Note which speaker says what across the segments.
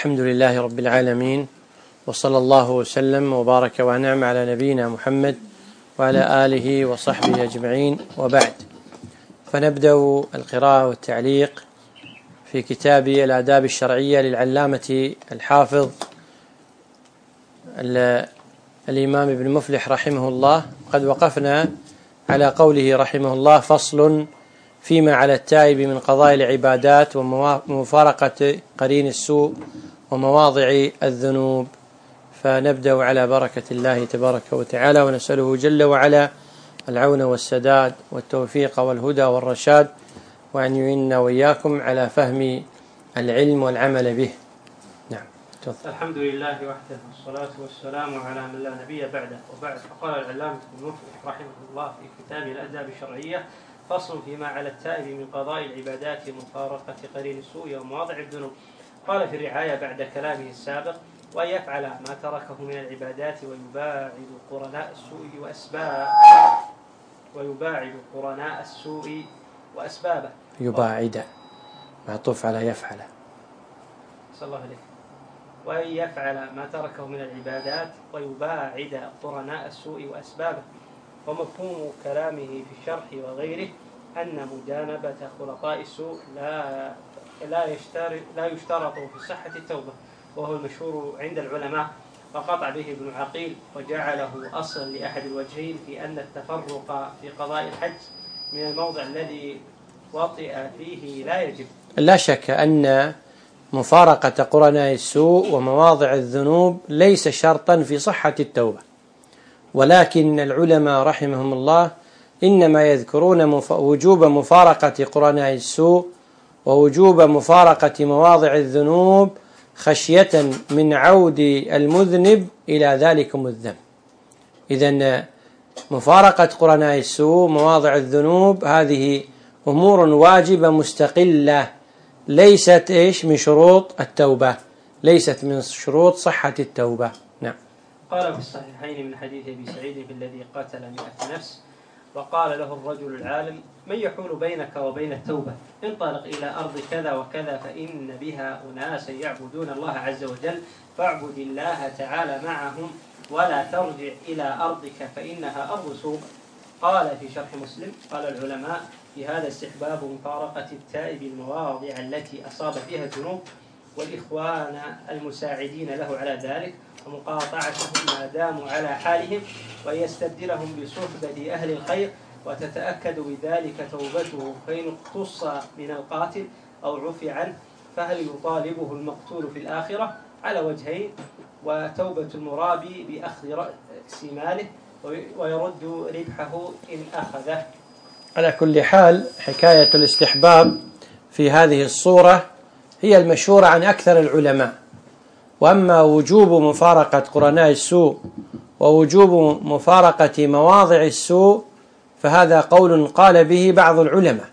Speaker 1: الحمد لله رب العالمين، وصلى الله وسلم وبارك ونعم على نبينا محمد وعلى آله وصحبه أجمعين، وبعد. فنبدأ القراءة والتعليق في كتاب الآداب الشرعية للعلامة الحافظ الإمام ابن مفلح رحمه الله. قد وقفنا على قوله رحمه الله: فصل فيما على التائب من قضاء العبادات ومفارقة قرين السوء ومواضع الذنوب. فنبدأ على بركة الله تبارك وتعالى، ونسأله جل وعلا العون والسداد والتوفيق والهدى والرشاد، وأن يعيننا وإياكم على فهم العلم والعمل به. نعم.
Speaker 2: الحمد لله وحده، والصلاة والسلام على من لا نبي بعده، وبعد. فقال العلامة ابن مفلح رحمه الله في كتابه الآداب الشرعية: فصل فيما على التائب من قضاء العبادات ومفارقة قرين السوء ومواضع الذنوب. قال في الرعاية بعد كلامه السابق: وأن يفعل ما تركه من العبادات ويباعد قرناء السوء وأسبابه.
Speaker 1: يباعد معطوف على يفعل.
Speaker 2: صلى الله عليه. وأن يفعل ما تركه من العبادات ويباعد قرناء السوء وأسبابه. ومفهوم كلامه في الشرح وغيره أن مجانبة خلطاء السوء لا يشترط في صحة التوبة، وهو المشهور عند العلماء، وقطع به ابن عقيل، وجعله أصلا لأحد الوجهين في أن التفرق في قضاء الحج من الموضع الذي وطئ فيه لا يجب.
Speaker 1: لا شك أن مفارقة قرناء السوء ومواضع الذنوب ليس شرطا في صحة التوبة، ولكن العلماء رحمهم الله إنما يذكرون وجوب مفارقة قرناء السوء ووجوب مفارقة مواضع الذنوب خشية من عود المذنب إلى ذلكم الذنب. إذن مفارقة قرناء السوء مواضع الذنوب هذه أمور واجبة مستقلة، ليست من شروط التوبة، ليست من شروط صحة التوبة. نعم.
Speaker 2: قال في الصحيحين من حديث أبي سعيد في الذي قتل 100 نفس، وقال له الرجل العالم: من يحول بينك وبين التوبة؟ انطلق إلى أرض كذا وكذا فإن بها أناسا يعبدون الله عز وجل، فاعبد الله تعالى معهم ولا ترجع إلى أرضك فإنها أرض سوء. قال في شرح مسلم: قال العلماء في هذا استحباب مفارقة التائب المواضع التي أصاب فيها الذنوب، والإخوان المساعدين له على ذلك، ومقاطعتهم ما داموا على حالهم، ويستبدلهم بصحبة أهل الخير، وتتأكد بذلك توبته فإن اقتص من القاتل أو عفي عنه، فهل يطالبه المقتول في الآخرة؟ على وجهين: وتوبة المرابي بأخذ رأس ماله، ويرد ربحه إن أخذه.
Speaker 1: على كل حال، حكاية الاستحباب في هذه الصورة هي المشهورة عن أكثر العلماء، وأما وجوب مفارقة قرناء السوء ووجوب مفارقة مواضع السوء فهذا قول قال به بعض العلماء،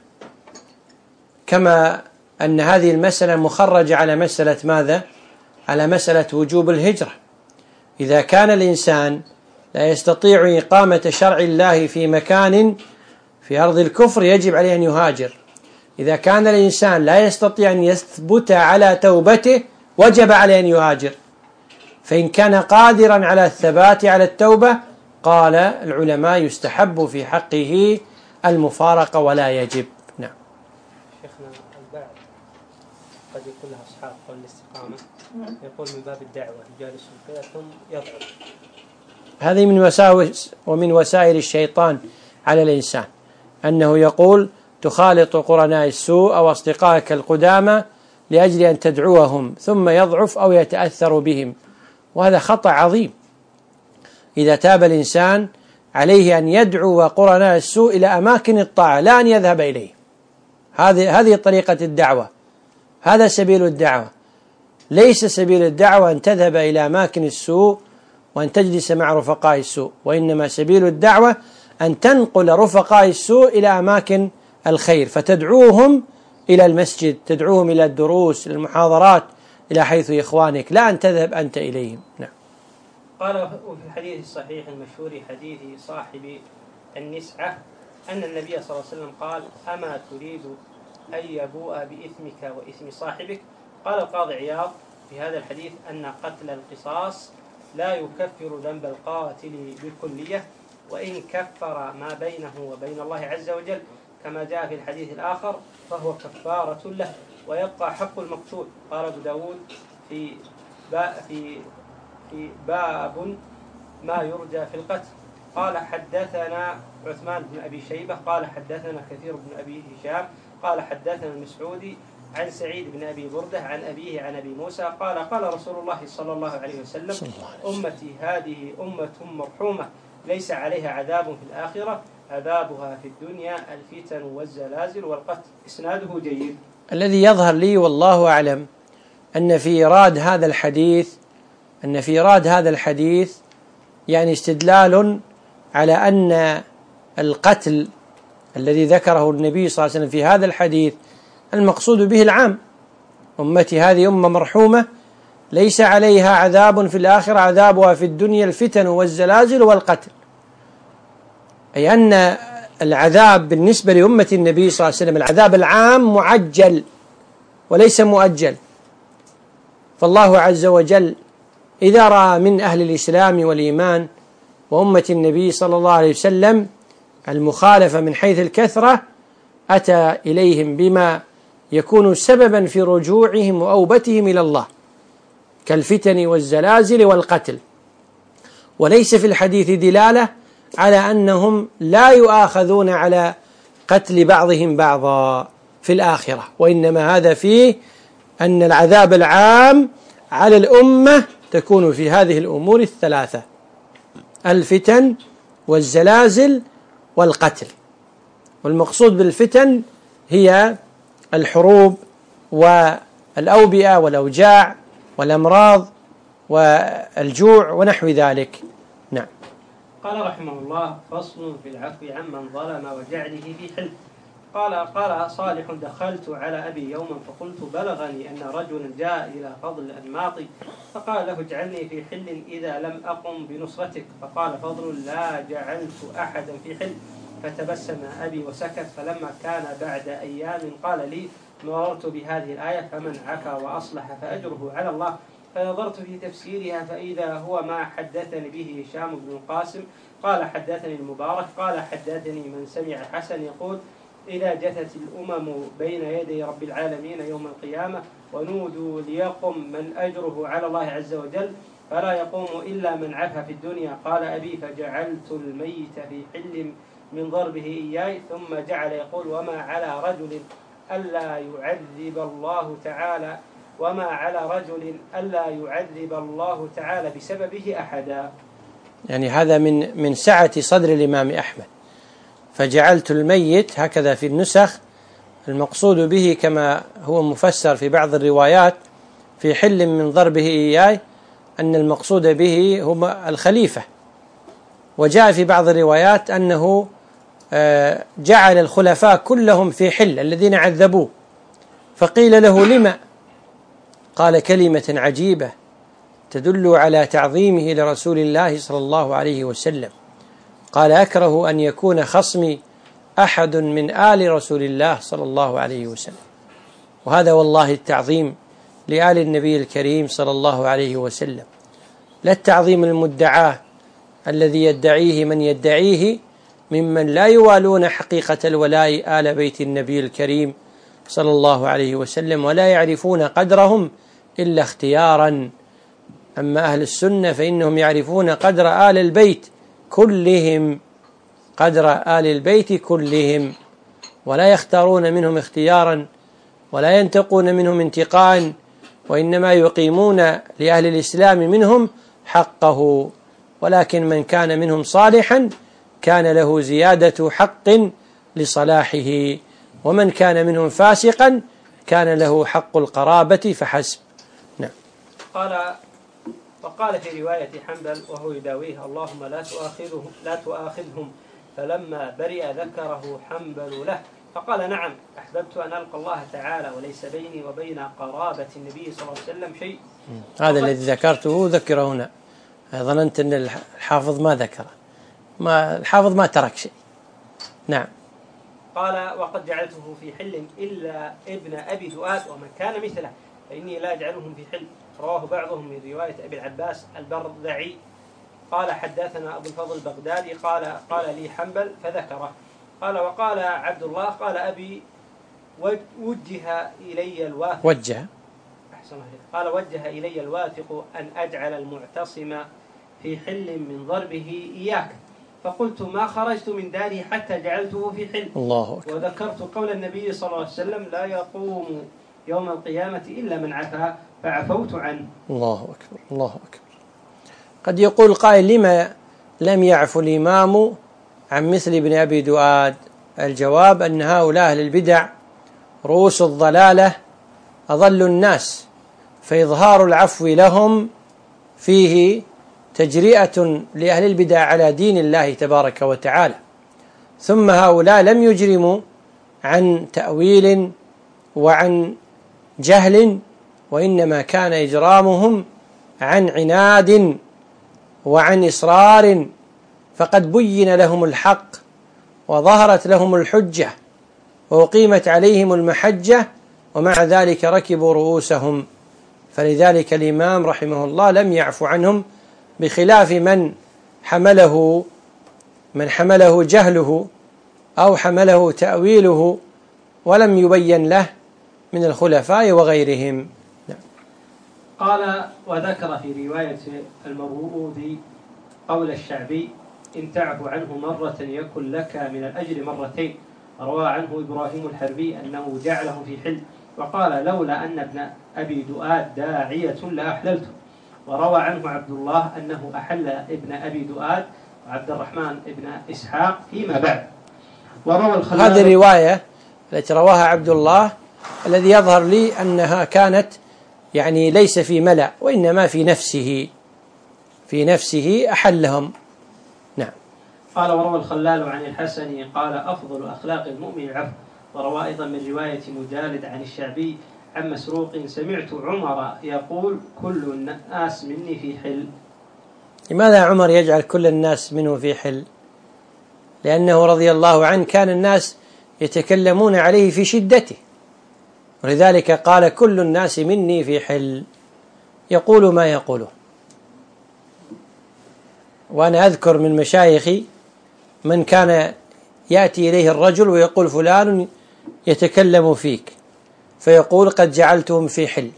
Speaker 1: كما أن هذه المسألة مخرجة على مسألة ماذا؟ على مسألة وجوب الهجرة. إذا كان الإنسان لا يستطيع إقامة شرع الله في مكان في أرض الكفر يجب عليه أن يهاجر. إذا كان الإنسان لا يستطيع أن يثبت على توبته وجب عليه أن يهاجر. فإن كان قادرا على الثبات على التوبة قال العلماء يستحب في حقه المفارقة ولا يجب. نعم.
Speaker 2: شيخنا، البعض قد يكون له أصحاب قول الاستقامة، يقول من باب الدعوة يجالس كذا ثم يضعف.
Speaker 1: هذه من وساوس ومن وسائل الشيطان على الإنسان، أنه يقول تخالط قرناء السوء أو أصدقائك القدامى لأجل أن تدعوهم ثم يضعف أو يتأثر بهم، وهذا خطأ عظيم. إذا تاب الإنسان عليه أن يدعو قرناء السوء إلى أماكن الطاعة، لا أن يذهب إليه. هذه طريقة الدعوة، هذا سبيل الدعوة. ليس سبيل الدعوة أن تذهب إلى أماكن السوء وأن تجلس مع رفقاء السوء، وإنما سبيل الدعوة أن تنقل رفقاء السوء إلى أماكن الخير، فتدعوهم إلى المسجد، تدعوهم إلى الدروس، إلى المحاضرات، إلى حيث إخوانك، لا أن تذهب أنت إليهم. نعم.
Speaker 2: قال وفي الحديث الصحيح المشهور حديث صاحب النسعة أن النبي صلى الله عليه وسلم قال: أما تريد أن يبوء بإثمك وإثم صاحبك؟ قال القاضي عياض: في هذا الحديث أن قتل القصاص لا يكفر ذنب القاتل بالكلية، وإن كفر ما بينه وبين الله عز وجل كما جاء في الحديث الآخر فهو كفارة له، ويبقى حق المقتول. قال أبو داود في باب ما يرجى في القتل. قال حدثنا عثمان بن أبي شيبة قال حدثنا كثير بن أبي هشام قال حدثنا المسعودي عن سعيد بن أبي بردة عن أبيه عن أبي موسى قال قال رسول الله صلى الله عليه وسلم: أمتي هذه أمة مرحومة ليس عليها عذاب في الآخرة، عذابها في الدنيا الفتن والزلازل والقتل. إسناده جيد.
Speaker 1: الذي يظهر لي والله أعلم أن في إيراد هذا الحديث يعني استدلال على أن القتل الذي ذكره النبي صلى الله عليه وسلم في هذا الحديث المقصود به العام. أمتي هذه أمة مرحومة ليس عليها عذاب في الآخرة، عذابها في الدنيا الفتن والزلازل والقتل، أي أن العذاب بالنسبة لأمة النبي صلى الله عليه وسلم العذاب العام معجل وليس مؤجل. فالله عز وجل إذا رأى من أهل الإسلام والإيمان وأمة النبي صلى الله عليه وسلم المخالفة من حيث الكثرة أتى إليهم بما يكون سببا في رجوعهم وأوبتهم إلى الله كالفتن والزلازل والقتل، وليس في الحديث دلالة على أنهم لا يؤاخذون على قتل بعضهم بعضا في الآخرة، وإنما هذا فيه أن العذاب العام على الأمة تكون في هذه الأمور الثلاثة: الفتن والزلازل والقتل. والمقصود بالفتن هي الحروب والأوبئة والأوجاع والأمراض والجوع ونحو ذلك. نعم.
Speaker 2: قال رحمه الله: فصل في العفو عمن ظلم وجعله في حل. قال صالح: دخلت على أبي يوما فقلت: بلغني أن رجلا جاء إلى فضل الأنماطي فقال له: اجعلني في حل إذا لم أقم بنصرتك. فقال فضل: لا جعلت أحدا في حل. فتبسم أبي وسكت. فلما كان بعد أيام قال لي: مررت بهذه الآية: فمن عفا وأصلح فأجره على الله. فنظرت في تفسيرها فإذا هو ما حدثني به هشام بن القاسم قال حدثني المبارك قال حدثني من سمع حسن يقول: إذا جثت الأمم بين يدي رب العالمين يوم القيامة ونودوا ليقم من أجره على الله عز وجل فلا يقوم إلا من عفا في الدنيا. قال أبي: فجعلت الميت في حل من ضربه إياي. ثم جعل يقول: وما على رجل ألا يعذب الله تعالى بسببه أحدا.
Speaker 1: يعني هذا من سعة صدر الإمام أحمد. فجعلت الميت هكذا في النسخ، المقصود به كما هو مفسر في بعض الروايات في حل من ضربه إياي أن المقصود به هو الخليفة. وجاء في بعض الروايات أنه جعل الخلفاء كلهم في حل الذين عذبوه. فقيل له: لما؟ قال: كلمة عجيبة تدل على تعظيمه لرسول الله صلى الله عليه وسلم. قال: أكره أن يكون خصمي أحد من آل رسول الله صلى الله عليه وسلم. وهذا والله التعظيم لآل النبي الكريم صلى الله عليه وسلم، لا التعظيم المدعاه الذي يدعيه من يدعيه ممن لا يوالون حقيقة الولاء آل بيت النبي الكريم صلى الله عليه وسلم ولا يعرفون قدرهم إلا اختيارا. أما أهل السنة فإنهم يعرفون قدر آل البيت كلهم، قدر آل البيت كلهم، ولا يختارون منهم اختيارا ولا ينتقون منهم انتقاء، وإنما يقيمون لأهل الإسلام منهم حقه. ولكن من كان منهم صالحا كان له زيادة حق لصلاحه، ومن كان منهم فاسقا كان له حق القرابة فحسب. نعم.
Speaker 2: وقال في رواية حنبل وهو يداويه: اللهم لا تؤاخذهم. فلما برئ ذكره حنبل له فقال: نعم، أحببت أن ألقى الله تعالى وليس بيني وبين قرابة النبي صلى الله عليه وسلم شيء.
Speaker 1: هذا الذي ذكرته ذكره هنا. ظننت أن الحافظ ما ذكره، الحافظ ما ترك شيء. نعم.
Speaker 2: قال: وقد جعلته في حل إلا ابن أبي ذؤاد ومن كان مثله فإني لا أجعلهم في حل. رواه بعضهم من رواية أبي العباس البرذعي قال حدثنا أبو الفضل البغدادي قال لي حنبل فذكره. قال وقال عبد الله قال أبي وجه إلي الواثق قال وجه إلي الواثق أن أجعل المعتصم في حل من ضربه إياك، فقلت ما خرجت من داري حتى جعلته في حل.
Speaker 1: الله أكبر.
Speaker 2: وذكرت قول النبي صلى الله عليه وسلم لا يقوم يوم القيامة إلا من عفا فعفوت عنه.
Speaker 1: الله أكبر الله أكبر. قد يقول قائل لما لم يعفو الإمام عن مثل ابن أبي دؤاد؟ الجواب أن هؤلاء أهل البدع رؤوس الضلالة أضل الناس، فإظهار العفو لهم فيه تجرئة لأهل البدع على دين الله تبارك وتعالى. ثم هؤلاء لم يجرموا عن تأويل وعن جهل، وإنما كان إجرامهم عن عناد وعن إصرار، فقد بين لهم الحق وظهرت لهم الحجة وأقيمت عليهم المحجة، ومع ذلك ركبوا رؤوسهم. فلذلك الإمام رحمه الله لم يعفو عنهم، بخلاف من حمله جهله أو حمله تأويله ولم يبين له من الخلفاء وغيرهم.
Speaker 2: قال وذكر في رواية المبعوث قول الشعبي إن تعفو عنه مرة يكن لك من الأجر مرتين. روى عنه إبراهيم الحربي أنه جعله في حل، وقال لولا أن ابن أبي دؤاد داعية لأحللته. وروى عنه عبد الله أنه أحل ابن أبي دؤاد وعبد الرحمن ابن إسحاق فيما بعد. وروى الخلال
Speaker 1: هذه الرواية التي رواها عبد الله الذي يظهر لي أنها كانت يعني ليس في ملأ، وإنما في نفسه أحلهم. نعم.
Speaker 2: قال وروى الخلال عن الحسن قال أفضل أخلاق المؤمن العفو. وروى أيضا من رواية مجالد عن الشعبي عن مسروق سمعت عمر يقول كل الناس مني في حل.
Speaker 1: لماذا عمر يجعل كل الناس منه في حل؟ لأنه رضي الله عنه كان الناس يتكلمون عليه في شدته، ولذلك قال كل الناس مني في حل، يقول ما يقوله. وأنا أذكر من مشايخي من كان يأتي إليه الرجل ويقول فلان يتكلم فيك، فيقول قد جعلتهم في حل،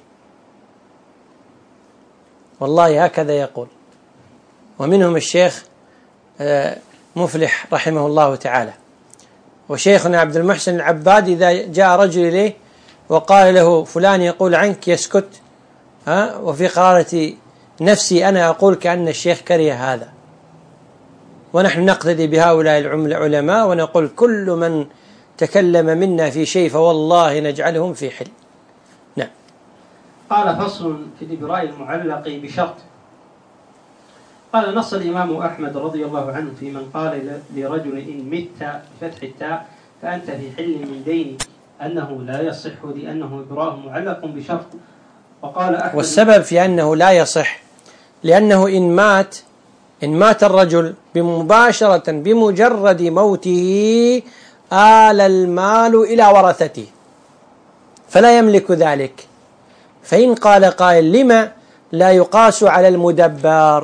Speaker 1: والله هكذا يقول. ومنهم الشيخ مفلح رحمه الله تعالى. وشيخنا عبد المحسن العباد إذا جاء رجل إليه وقال له فلان يقول عنك يسكت، وفي قرارة نفسي أنا أقول كأن الشيخ كره هذا. ونحن نقتدي بهؤلاء العلماء ونقول كل من تكلم منا في شيء فوالله نجعلهم في حل. نعم.
Speaker 2: قال فصل في الإبراء المعلق بشرط. قال نص الإمام أحمد رضي الله عنه في من قال لرجل إن مت بفتح التاء فأنت في حل من ديني أنه لا يصح لأنه إبراء معلق بشرط. وقال أحمد
Speaker 1: والسبب في أنه لا يصح لأنه إن مات الرجل بمباشرة بمجرد موته آل المال إلى ورثته فلا يملك ذلك. فإن قال قائل لما لا يقاس على المدبر؟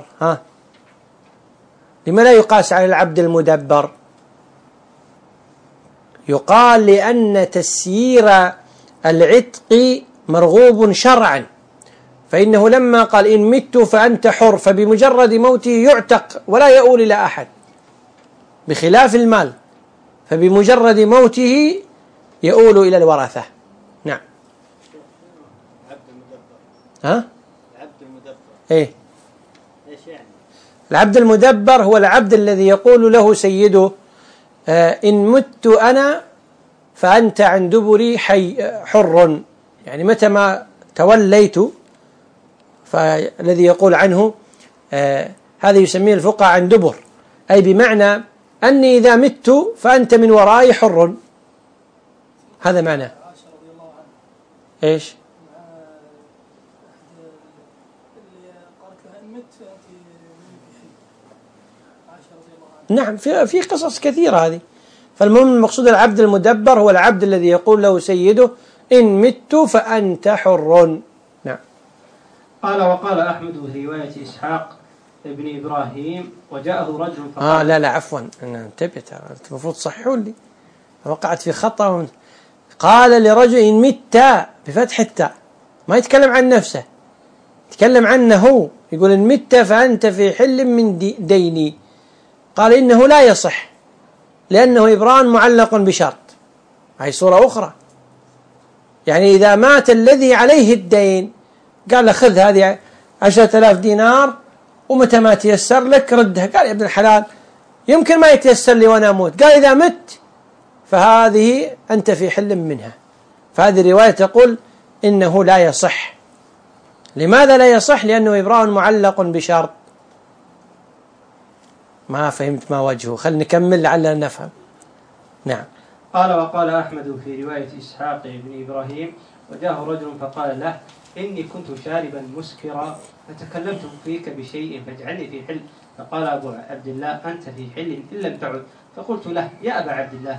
Speaker 1: لما لا يقاس على العبد المدبر؟ يقال لأن تسيير العتق مرغوب شرعا، فإنه لما قال إن مت فأنت حر فبمجرد موته يعتق ولا يؤول إلى أحد، بخلاف المال فبمجرد موته يؤول إلى الورثة. نعم. العبد المدبر إيه؟ إيش يعني؟ العبد المدبر هو العبد الذي يقول له سيده إن مت أنا فأنت عن دبري حر، يعني متى ما توليت، فالذي يقول عنه هذا يسميه الفقهاء عن دبر، أي بمعنى أني إذا مت فأنت من ورائي حر، هذا معنى. إيش؟ نعم، في قصص كثيرة هذه. فالمهم المقصود العبد المدبر هو العبد الذي يقول له سيده إن مت فأنت حر. نعم.
Speaker 2: قال وقال أحمد في رواية إسحاق ابن إبراهيم وجاءه رجل فقال
Speaker 1: لا عفوا انتبه المفروض تصححون لي وقعت في خطأ. قال لرجل إن مت بفتح التاء، ما يتكلم عن نفسه، يتكلم عنه، يقول إن مت فأنت في حل من ديني. قال إنه لا يصح لأنه إبران معلق بشرط. هاي صورة أخرى، يعني إذا مات الذي عليه الدين قال له خذ هذه 10,000 دينار ومتى ما تيسر لك ردها. قال يا ابن الحلال يمكن ما يتيسر لي وأنا أموت. قال إذا مت فهذه أنت في حل منها. فهذه الرواية تقول إنه لا يصح. لماذا لا يصح؟ لأنه إبراء معلق بشرط. ما فهمت ما وجهه، خلينا نكمل لعلنا نفهم. نعم.
Speaker 2: قال وقال أحمد في رواية إسحاق بن إبراهيم وجاءه رجل فقال له إني كنت شاربا مسكرا فتكلمت فيك بشيء فاجعلني في حل. فقال أبو عبد الله أنت في حل إن لم تعد. فقلت له يا أبا عبد الله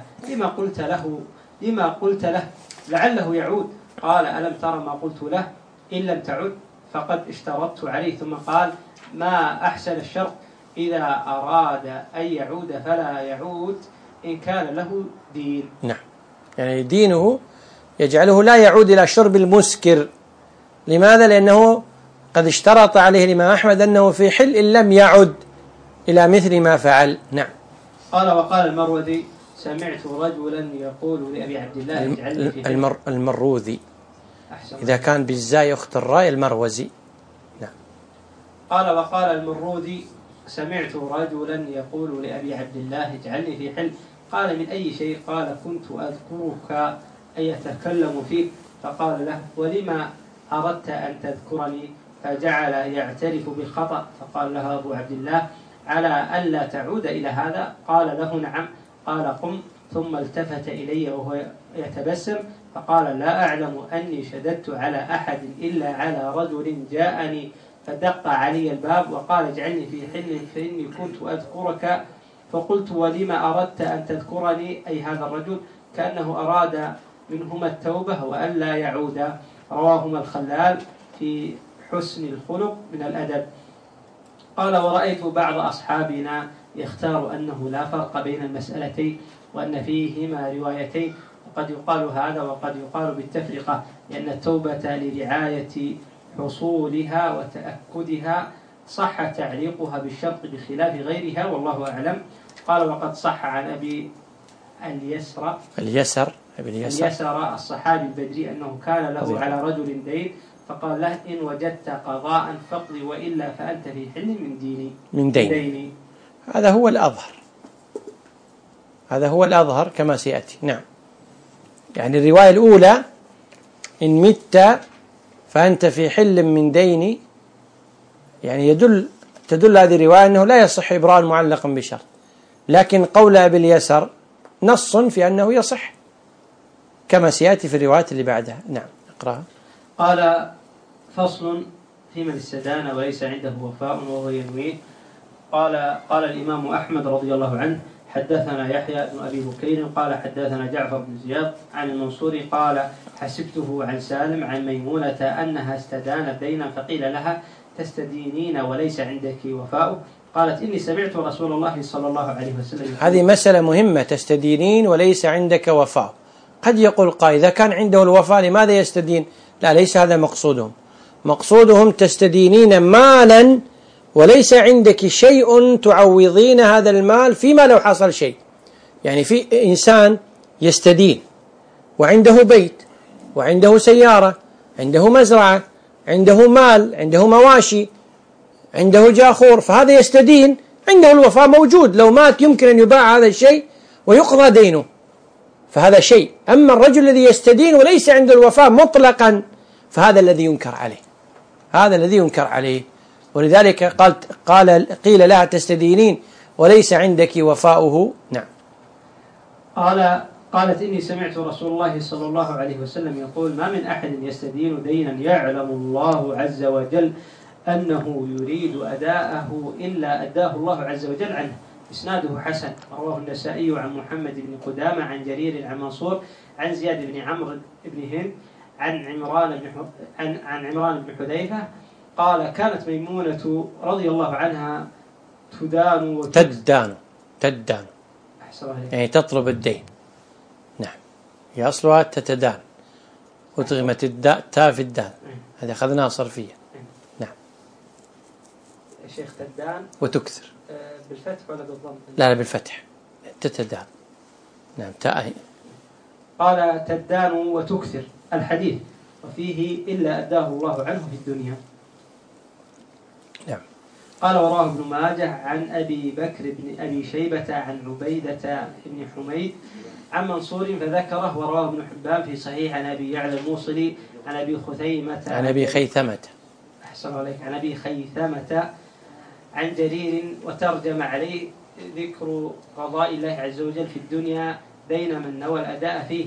Speaker 2: لما قلت له لعله يعود. قال ألم ترى ما قلت له إن لم تعد فقد اشترطت عليه. ثم قال ما أحسن الشرط إذا أراد أن يعود فلا يعود إن كان له دين.
Speaker 1: نعم، يعني دينه يجعله لا يعود إلى شرب المسكر. لماذا؟ لأنه قد اشترط عليه الإمام أحمد أنه في حل إن لم يعد إلى مثل ما فعل. نعم.
Speaker 2: قال وقال المروذي سمعت رجلا يقول لأبي عبد الله اجعلني في حل.
Speaker 1: المروذي إذا كان بالزاي أخت الراء المروزي. نعم.
Speaker 2: قال وقال المروذي سمعت رجلا يقول لأبي عبد الله اجعلني في حل. قال من أي شيء؟ قال كنت أذكرك أن يتكلم فيك. فقال له ولما أردت أن تذكرني؟ فجعل يعترف بالخطأ. فقال له أبو عبد الله على ألا تعود إلى هذا؟ قال له نعم. قال قم. ثم التفت إلي وهو يتبسم فقال لا أعلم أني شددت على أحد إلا على رجل جاءني فدق علي الباب وقال اجعلني في حل فإني كنت أذكرك. فقلت ولما أردت أن تذكرني أي هذا الرجل؟ كأنه أراد منهما التوبة وألا يعودا. رواهما الخلال في حسن الخلق من الأدب. قال ورأيت بعض أصحابنا يختار أنه لا فرق بين المسألتين وأن فيهما روايتين، وقد يقال هذا وقد يقال بالتفرقة، لأن التوبة لرعاية حصولها وتأكدها صح تعليقها بالشرط بخلاف غيرها والله أعلم. قال وقد صح عن أبي اليسر الصحابي البدري أنه كان له على رجل دين فقال له إن وجدت قضاء فاقضي وإلا فأنت في حل من ديني.
Speaker 1: هذا هو الأظهر كما سيأتي. نعم، يعني الرواية الأولى إن مت فأنت في حل من ديني، يعني تدل هذه الرواية أنه لا يصح إبراء معلقا بشرط. لكن قول أبي اليسر نص في أنه يصح كما سيأتي في الروايات اللي بعدها. نعم، اقرأها.
Speaker 2: قال فصل في من استدان وليس عنده وفاء وهو ينويه. قال الإمام أحمد رضي الله عنه حدثنا يحيى بن أبي بكير قال حدثنا جعفر بن زياد عن المنصور قال حسبته عن سالم عن ميمونة أنها استدانت دينا فقيل لها تستدينين وليس عندك وفاء؟ قالت إني سمعت رسول الله صلى الله عليه وسلم.
Speaker 1: هذه مسألة مهمة، تستدينين وليس عندك وفاء. قد يقول قائل إذا كان عنده الوفاء لماذا يستدين؟ لا، ليس هذا مقصودهم تستدينين مالا وليس عندك شيء تعوضين هذا المال فيما لو حصل شيء. يعني في إنسان يستدين وعنده بيت وعنده سيارة عنده مزرعة عنده مال عنده مواشي عنده جاخور، فهذا يستدين عنده الوفاء موجود، لو مات يمكن أن يباع هذا الشيء ويقضى دينه، فهذا شيء. أما الرجل الذي يستدين وليس عنده الوفاء مطلقا فهذا الذي ينكر عليه. ولذلك قيل لها تستدينين وليس عندك وفاؤه. نعم.
Speaker 2: قالت إني سمعت رسول الله صلى الله عليه وسلم يقول ما من أحد يستدين دينا يعلم الله عز وجل أنه يريد أداءه إلا أداه الله عز وجل عنه. إسناده حسن. رواه النسائي عن محمد بن قدامة عن جرير عن منصور عن زياد بن عمرو بن هند عن عمران بن حذيفة قال كانت ميمونة رضي الله عنها تدان
Speaker 1: تدان يعني تطلب الدين. نعم، هي أصلها تتدان وتغمت الداء تاء في الدال، هذه أخذناها صرفية. نعم.
Speaker 2: شيخ تدان
Speaker 1: وتكثر
Speaker 2: بالفتح ولا بالضم؟
Speaker 1: لا بالفتح، تتدان. نعم تاء.
Speaker 2: قال تدان وتكثر الحديث وفيه إلا أداه الله عنه في الدنيا.
Speaker 1: نعم.
Speaker 2: قال وراه ابن ماجه عن أبي بكر بن أبي شيبة عن عبيدة بن حميد عن منصور فذكره، وراه ابن حبان في صحيح عن أبي يعلى الموصلي عن أبي خثيمة
Speaker 1: عن أبي خيثمة
Speaker 2: أحسن عليك عن أبي خيثمة عن جرير، وترجم عليه ذكر قضاء الله عز وجل في الدنيا دين من نوى الأداء فيه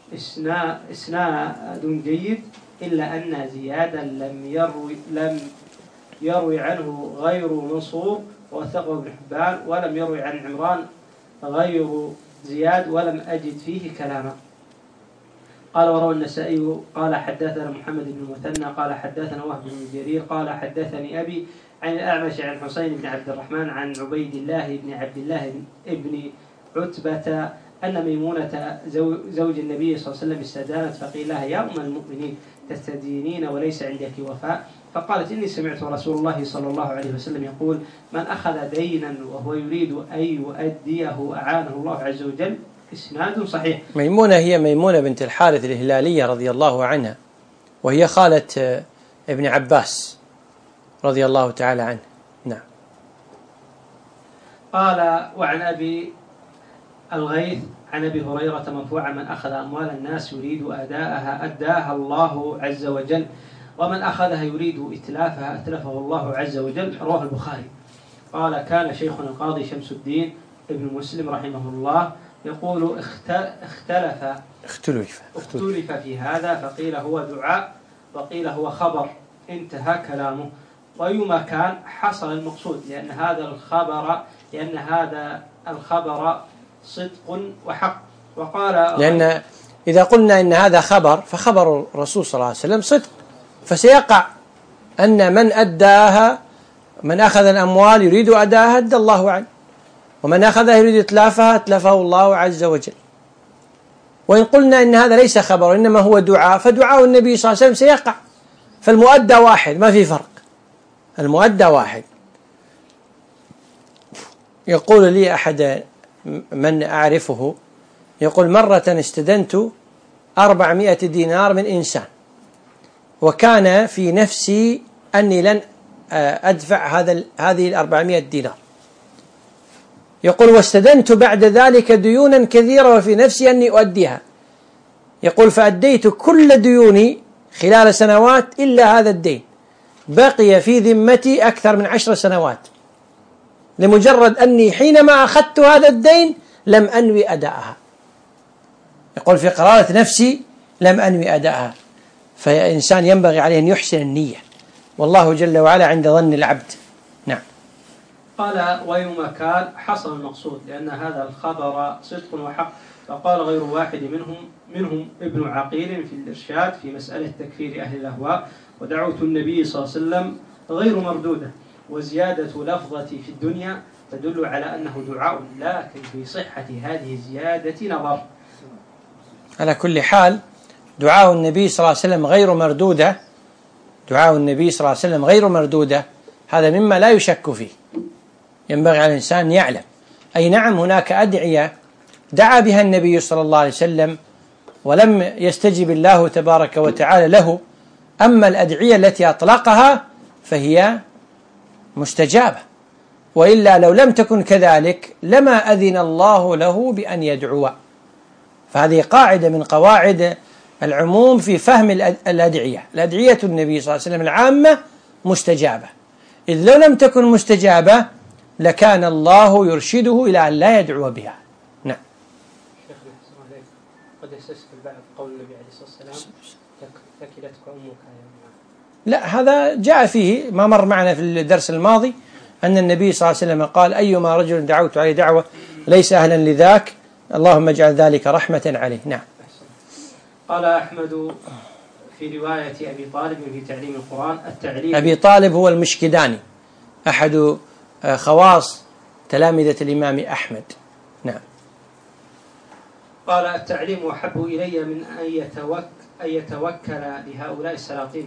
Speaker 2: إسناد جيد، إلا أن زيادا لم يروي عنه غير منصور وثقه ابن حبان، ولم يروي عن عمران غير زياد ولم أجد فيه كلاما. قال وروى النسائي قال حدثنا محمد بن المثنى قال حدثنا وهب بن جرير قال حدثني أبي عن الأعمش عن حسين بن عبد الرحمن عن عبيد الله بن عبد الله بن عتبة أن ميمونة زوج النبي صلى الله عليه وسلم استدانت، فقيل لها يا أم المؤمنين تستدينين وليس عندك وفاء؟ فقالت إني سمعت رسول الله صلى الله عليه وسلم يقول من أخذ دينا وهو يريد أن يؤديه أعانه الله عز وجل. إسناد صحيح.
Speaker 1: ميمونة هي ميمونة بنت الحارث الهلالية رضي الله عنها، وهي خالة ابن عباس رضي الله تعالى عنه. نعم.
Speaker 2: قال وعن أبي الغيث عن أبي هريرة مرفوعا من أخذ أموال الناس يريد أداءها أداها الله عز وجل، ومن أخذها يريد إتلافها أتلفه الله عز وجل. رواه البخاري. قال كان شيخنا القاضي شمس الدين ابن مسلم رحمه الله يقول اختلف في هذا، فقيل هو دعاء وقيل هو خبر، انتهى كلامه. وأيما كان حصل المقصود، لأن هذا الخبر صدق وحق. وقال
Speaker 1: لأن إذا قلنا إن هذا خبر فخبر الرسول صلى الله عليه وسلم صدق، فسيقع أن من أداها، من أخذ الأموال يريد أداها أدى الله عنه، ومن أخذها يريد إتلافها أتلفه الله عز وجل. وإن قلنا إن هذا ليس خبر إنما هو دعاء، فدعاء النبي صلى الله عليه وسلم سيقع، فالمؤدى واحد، ما في فرق، المؤدى واحد. يقول لي أحد من أعرفه يقول مرة استدنت 400 دينار من إنسان، وكان في نفسي أني لن أدفع هذه 400 دينار. يقول واستدنت بعد ذلك ديونا كثيرة وفي نفسي أني أؤديها. يقول فأديت كل ديوني خلال سنوات إلا هذا الدين، بقي في ذمتي أكثر من 10 سنوات، لمجرد أني حينما أخذت هذا الدين لم أنوي أداءها. يقول في قرارة نفسي لم أنوي أداءها. فإنسان ينبغي عليه أن يحسن النية، والله جل وعلا عند ظن العبد. نعم.
Speaker 2: قال ويوم كان حصل المقصود، لأن هذا الخبر صدق وحق. فقال غير واحد منهم ابن عقيل في الإرشاد في مسألة تكفير أهل الأهواء ودعوة النبي صلى الله عليه وسلم غير مردودة، وزيادة لفظة في الدنيا تدل على أنه دعاء، لكن في صحة هذه الزيادة نظر.
Speaker 1: على كل حال دعاء النبي صلى الله عليه وسلم غير مردودة، دعاء النبي صلى الله عليه وسلم غير مردودة، هذا مما لا يشك فيه، ينبغي على الإنسان يعلم. أي نعم هناك أدعية دعا بها النبي صلى الله عليه وسلم ولم يستجب الله تبارك وتعالى له، أما الأدعية التي أطلقها فهي مستجابة، وإلا لو لم تكن كذلك لما أذن الله له بأن يدعو. فهذه قاعدة من قواعد العموم في فهم الأدعية. الأدعية النبي صلى الله عليه وسلم العامة مستجابة، إذ لو لم تكن مستجابة لكان الله يرشده إلى أن لا يدعو بها. نعم.
Speaker 2: شيخنا حسن عليك، قد يستشكل بعد قول النبي عليه الصلاة والسلام ثكلتك أمك.
Speaker 1: لا، هذا جاء فيه ما مر معنا في الدرس الماضي أن النبي صلى الله عليه وسلم قال أيما رجل دعوت عليه دعوة ليس أهلا اللهم اجعل ذلك رحمة عليه. نعم.
Speaker 2: قال أحمد في رواية أبي طالب في تعليم القرآن التعليم.
Speaker 1: أبي طالب هو المشكداني أحد خواص تلامذة الإمام أحمد. نعم.
Speaker 2: قال التعليم أحب إلي من أن يتوكل لهؤلاء السلاطين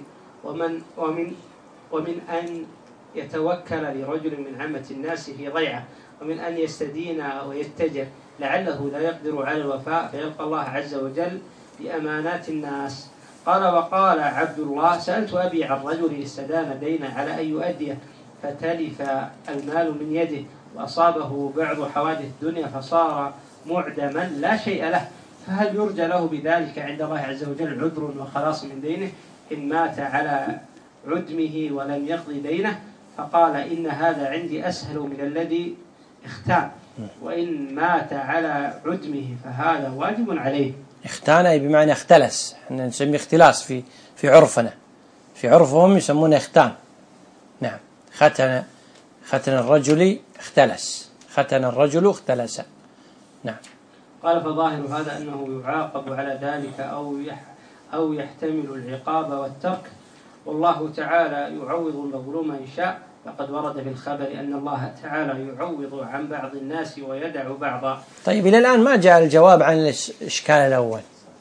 Speaker 2: ومن أن يتوكل لرجل من عامة الناس في ضيعة، ومن أن يستدين ويتجر لعله لا يقدر على الوفاء فيلقى الله عز وجل بأمانات الناس. قال وقال عبد الله سألت أبي عن رجل استدان دينا على أن يؤديه فتلف المال من يده وأصابه بعض حوادث الدنيا فصار معدما لا شيء له، فهل يرجى له بذلك عند الله عز وجل عذر وخلاص من دينه إن مات على عدمه ولم يقضي دينه؟ فقال إن هذا عندي أسهل من الذي اختان، وإن مات على عدمه فهذا واجب عليه.
Speaker 1: اختان بمعنى اختلس، احنا نسميه اختلاس في عرفنا، في عرفهم يسمونه اختان. نعم. ختن الرجل اختلس، ختن الرجل اختلس. نعم.
Speaker 2: قال فظاهر هذا أنه يعاقب على ذلك أو يحتمل العقاب والترك، والله تعالى يعوض المظلوم إن شاء، فقد ورد في الخبر أن الله تعالى يعوض عن بعض الناس ويدع بعضا.
Speaker 1: طيب إلى الآن ما جاء الجواب عن الإشكال الأول.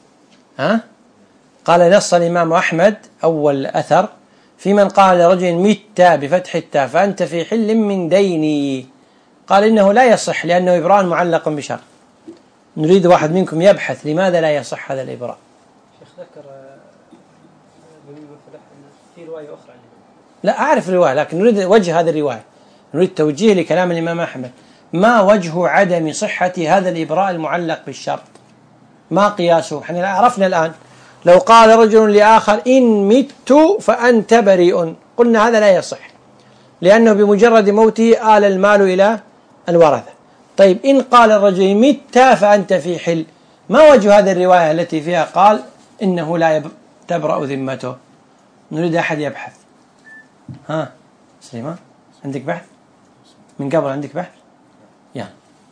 Speaker 1: قال نص الإمام أحمد أول أثر في من قال لرجل مت بفتح التاء فأنت في حل من ديني، قال إنه لا يصح لأنه إبراء معلق بشرط. نريد واحد منكم يبحث لماذا لا يصح هذا الإبراء.
Speaker 2: شيخ ذكر في رواية أخرى.
Speaker 1: لا أعرف الرواية، لكن نريد وجه هذه الرواية، نريد توجيه لكلام الإمام أحمد. ما وجه عدم صحة هذا الإبراء المعلق بالشرط؟ ما قياسه؟ احنا عرفنا الآن لو قال رجل لآخر إن مت فأنت بريء، قلنا هذا لا يصح لأنه بمجرد موته آل المال إلى الورثة. طيب إن قال الرجل مت فأنت في حل، ما وجه هذه الرواية التي فيها قال إنه لا تبرأ ذمته؟ نريد أحد يبحث. سليمان عندك بحث من قبل؟ عندك بحث؟ يعني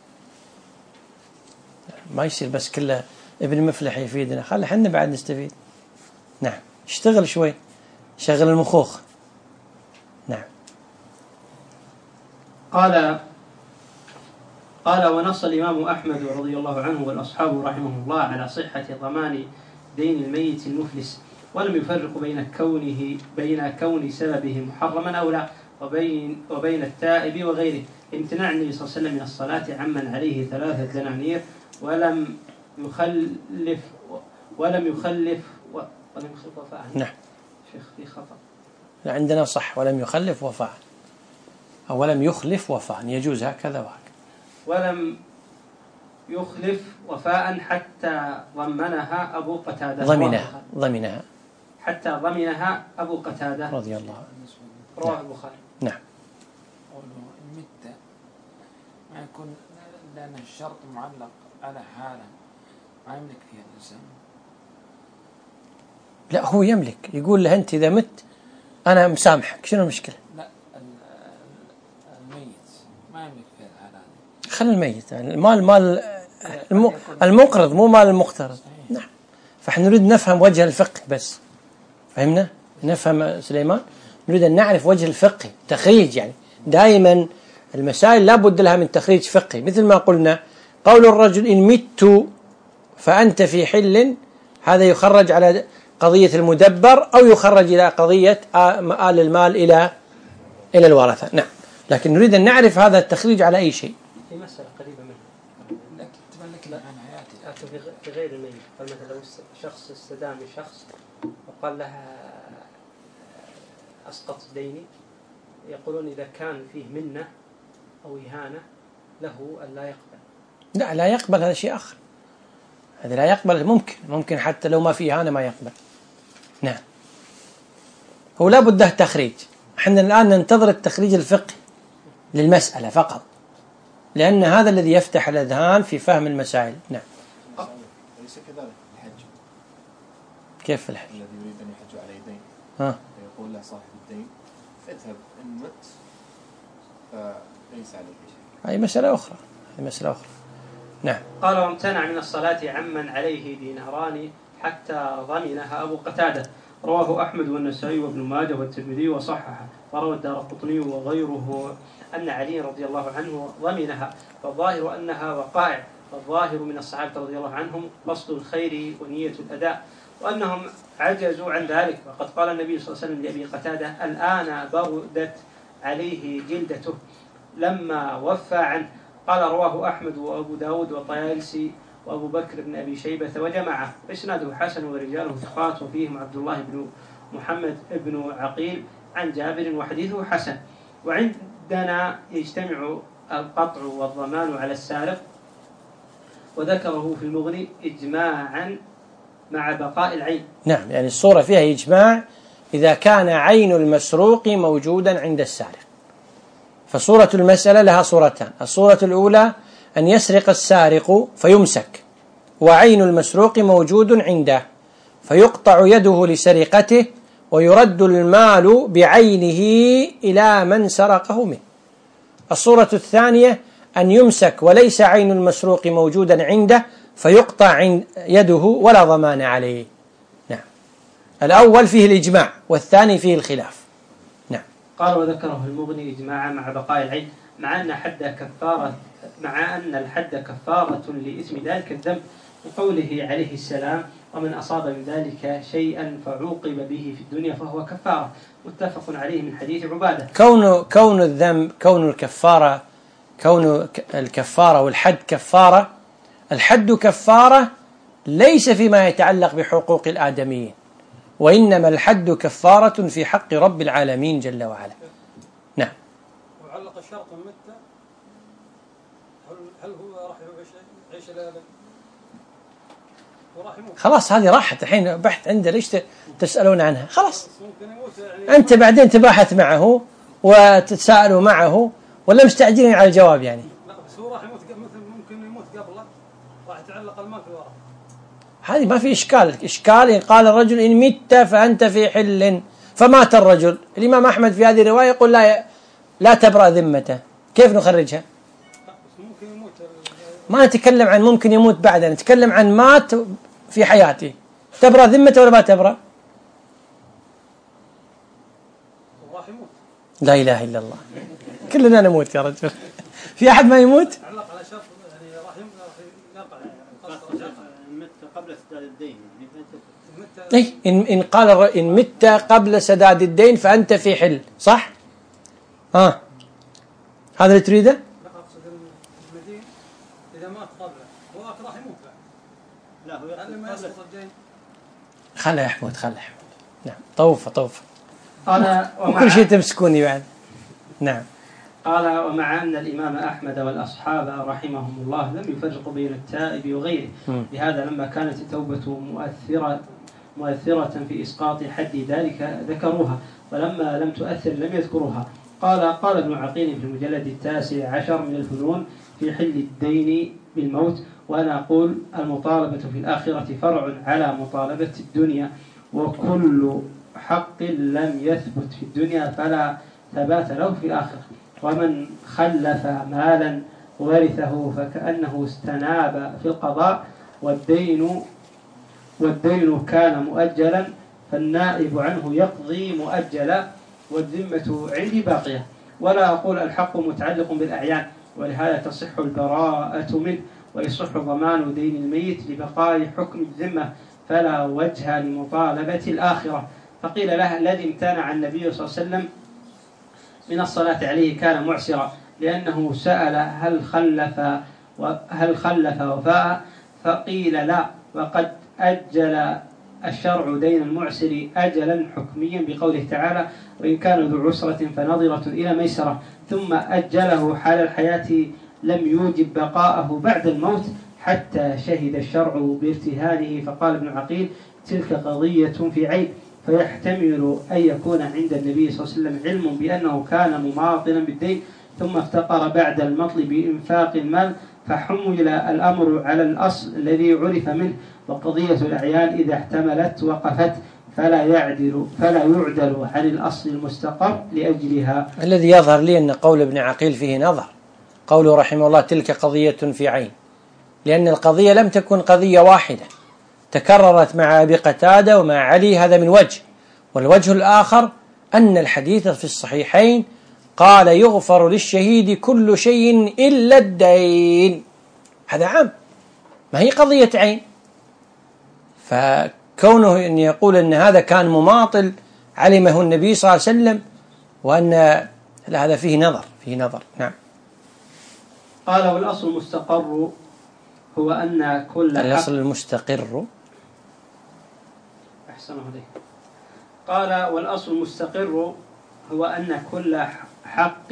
Speaker 1: ما يصير بس كله ابن مفلح يفيدنا، خلي حنا بعد نستفيد. نعم. اشتغل شوي، شغل المخوخ. نعم.
Speaker 2: قال ونص الإمام أحمد رضي الله عنه والأصحاب رحمه الله على صحة ضمان دين الميت المفلس، ولم يفرق بين كون سببه محرما أو لا، وبين التائب وغيره. امتناع النبي صلى الله عليه وسلم من الصلاة عمن عليه 3 دنانير ولم يخلف وفاء.
Speaker 1: نعم.
Speaker 2: شيخ في خطأ
Speaker 1: عندنا صح ولم يخلف وفاء، أو ولم يخلف وفاء، يجوز هكذا وهكذا.
Speaker 2: ولم يخلف وفاء حتى ضمنها أبو قتادة،
Speaker 1: ضمنها
Speaker 2: حتى ضمنها أبو قتادة
Speaker 1: رضي الله عنه،
Speaker 2: رواه البخاري.
Speaker 1: نعم.
Speaker 3: قوله إن مت ما يكون لأن الشرط معلق على حالة ما يملك فيها الإنسان.
Speaker 1: لا هو يملك، يقول له أنت إذا مت أنا مسامحك، شنو المشكلة؟
Speaker 3: لا الميت ما يملك فيها الحالة هذه.
Speaker 1: خلي الميت يعني مال المقرض مو مال المقترض. نعم. فإحنا نريد نفهم وجه الفقه بس، فهمنا؟ نفهم سليمان، نريد أن نعرف وجه الفقه، تخريج يعني دائما المسائل لا بد لها من تخريج فقهي. مثل ما قلنا قول الرجل إن مت فأنت في حل، هذا يخرج على قضية المدبر أو يخرج إلى قضية آل المال إلى الورثة. نعم. لكن نريد أن نعرف هذا التخريج على أي شيء.
Speaker 2: في مسألة قريبة منها
Speaker 3: تملك عن حياتي
Speaker 2: في غير الميت. فمثلا لو شخص استدان من شخص وقال لها أسقط ديني، يقولون إذا كان فيه منة أو إهانة له أن لا يقبل.
Speaker 1: لا يقبل، هذا شيء آخر. هذا لا يقبل، ممكن حتى لو ما فيه إهانة ما يقبل. نعم. هو لا بد له تخريج. احنا الآن ننتظر التخريج الفقهي للمسألة فقط، لأن هذا الذي يفتح الأذهان في فهم المسائل. نعم.
Speaker 4: ليس كذلك الحج.
Speaker 1: كيف في الحج؟
Speaker 4: الذي يريد أن يحج عليه دين يقول له صاحب الدين فاذهب إن مت فليس عليك شيء.
Speaker 1: هذه مسألة أخرى. نعم.
Speaker 2: قال وامتنع من الصلاة عمن عليه ديناران حتى ضمنها أبو قتادة، رواه أحمد والنسائي وابن ماجه والترمذي وصححه. وروى الدارقطني وغيره أن علي رضي الله عنه ضمنها، فالظاهر أنها وقائع، فالظاهر من الصحابة رضي الله عنهم قصد الخير ونية الأداء، وأنهم عجزوا عن ذلك. وقد قال النبي صلى الله عليه وسلم لأبي قتادة: الآن بردت عليه جلدته لما وفى عنه. قال: رواه أحمد وأبو داود والطيالسي وأبو بكر بن أبي شيبة وجماعة، إسناده حسن ورجاله ثقات، وفيهم عبد الله بن محمد بن عقيل عن جابر وحديثه حسن. وعندنا يجتمع القطع والضمان على السارق، وذكره في المغني إجماعا مع بقاء العين.
Speaker 1: نعم، يعني الصورة فيها إجماع إذا كان عين المسروق موجودا عند السارق. فصورة المسألة لها صورتان: الصورة الأولى أن يسرق السارق فيمسك وعين المسروق موجود عنده فيقطع يده لسرقته ويرد المال بعينه إلى من سرقه منه. الصورة الثانية أن يمسك وليس عين المسروق موجودا عنده فيقطع يده ولا ضمان عليه. نعم، الأول فيه الإجماع والثاني فيه الخلاف. نعم.
Speaker 2: قال: وذكره المغني إجماعا مع بقاء العين، مع أن الحد كفارة لإثم ذلك الذنب، وقوله عليه السلام: ومن أصاب من ذلك شيئا فعوقب به في الدنيا فهو كفارة، متفق عليه من حديث عبادة.
Speaker 1: كون الذنب، كون الكفارة والحد كفارة. الحد كفارة ليس فيما يتعلق بحقوق الآدميين، وإنما الحد كفارة في حق رب العالمين جل وعلا. نعم.
Speaker 5: وعلق الشرط متى، هل هو راح يعيش لا
Speaker 1: خلاص هذه راحت الحين، بحث عنده، ليش تسألون عنها؟ خلاص أنت بعدين تباحث معه وتتساءلوا معه، ولا مستعجلين على الجواب يعني؟
Speaker 5: لا بس هو راح يموت، ممكن يموت قبله، راح يتعلق المال في وراه.
Speaker 1: هذه ما في إشكال إن قال الرجل: إن مت فأنت في حل، فمات الرجل. الإمام أحمد في هذه الرواية يقول لا تبرأ ذمته. كيف نخرجها؟
Speaker 5: ممكن يموت.
Speaker 1: ما نتكلم عن ممكن يموت بعدين، نتكلم عن مات في حياته، تبرأ ذمته ولا ما تبرأ؟
Speaker 5: راح يموت.
Speaker 1: لا إله إلا الله، كلنا نموت يا رجل. في أحد ما يموت؟
Speaker 5: علق على شرط يعني راح
Speaker 6: مت قبل سداد الدين.
Speaker 1: إن قال إن مت قبل سداد الدين فأنت في حل، صح؟ هذا اللي تريده؟
Speaker 5: لا أقصد المدين إذا مات قبله هو راح يموت بعد.
Speaker 6: لا هو
Speaker 5: لما يسقط الدين.
Speaker 1: خله يحمد. نعم، طوفة.
Speaker 2: قال:
Speaker 1: وكل شيء تمسكوني بعد. نعم.
Speaker 2: قال: ومع أن الإمام أحمد والأصحاب رحمهم الله لم يفرقوا بين التائب وغيره، لهذا لما كانت التوبة مؤثرة في إسقاط حد ذلك ذكروها، ولما لم تؤثر لم يذكروها. قال ابن عقيل في المجلد 19 من الفنون في حل الدين بالموت: وأنا أقول المطالبة في الآخرة فرع على مطالبة الدنيا، وكل حق لم يثبت في الدنيا فلا ثبات له في الآخرة، ومن خلف مالا ورثه فكأنه استناب في القضاء، والدين كان مؤجلا فالنائب عنه يقضي مؤجلا، والذمة عندي باقية. ولا أقول الحق متعلق بالأعيان، ولهذا تصح البراءة منه ويصح ضمان دين الميت لبقاء حكم الذمة، فلا وجه لمطالبة الآخرة. فقيل له: الذي امتنع النبي صلى الله عليه وسلم من الصلاة عليه كان معسرا، لأنه سأل هل خلف وفاء، فقيل لا، وقد أجل الشرع دين المعسر أجلا حكميا بقوله تعالى: وإن كان ذو عسرة فنظرة إلى ميسرة، ثم أجله حال الحياة لم يوجب بقاءه بعد الموت حتى شهد الشرع بارتهانه. فقال ابن عقيل: تلك قضية في عيب، فيحتمل أن يكون عند النبي صلى الله عليه وسلم علم بأنه كان مماطلا بالدين ثم افتقر بعد المطلب بإنفاق المال، فحمل الأمر على الأصل الذي عرف منه. وقضية الأعيان إذا احتملت وقفت فلا يعدل عن الأصل المستقر لأجلها.
Speaker 1: الذي يظهر لي أن قول ابن عقيل فيه نظر، قوله رحمه الله: تلك قضية في عين، لأن القضية لم تكن قضية واحدة، تكررت مع أبي قتادة ومع علي، هذا من وجه. والوجه الآخر أن الحديث في الصحيحين قال يغفر للشهيد كل شيء إلا الدين، هذا عام، ما هي قضية عين. فكونه أن يقول أن هذا كان مماطل علمه النبي صلى الله عليه وسلم وأن هذا فيه نظر. نعم.
Speaker 2: قال والأصل المستقر هو أن كل
Speaker 1: الأصل المستقر
Speaker 2: أحسنه ليه. قال والأصل المستقر هو أن كل حق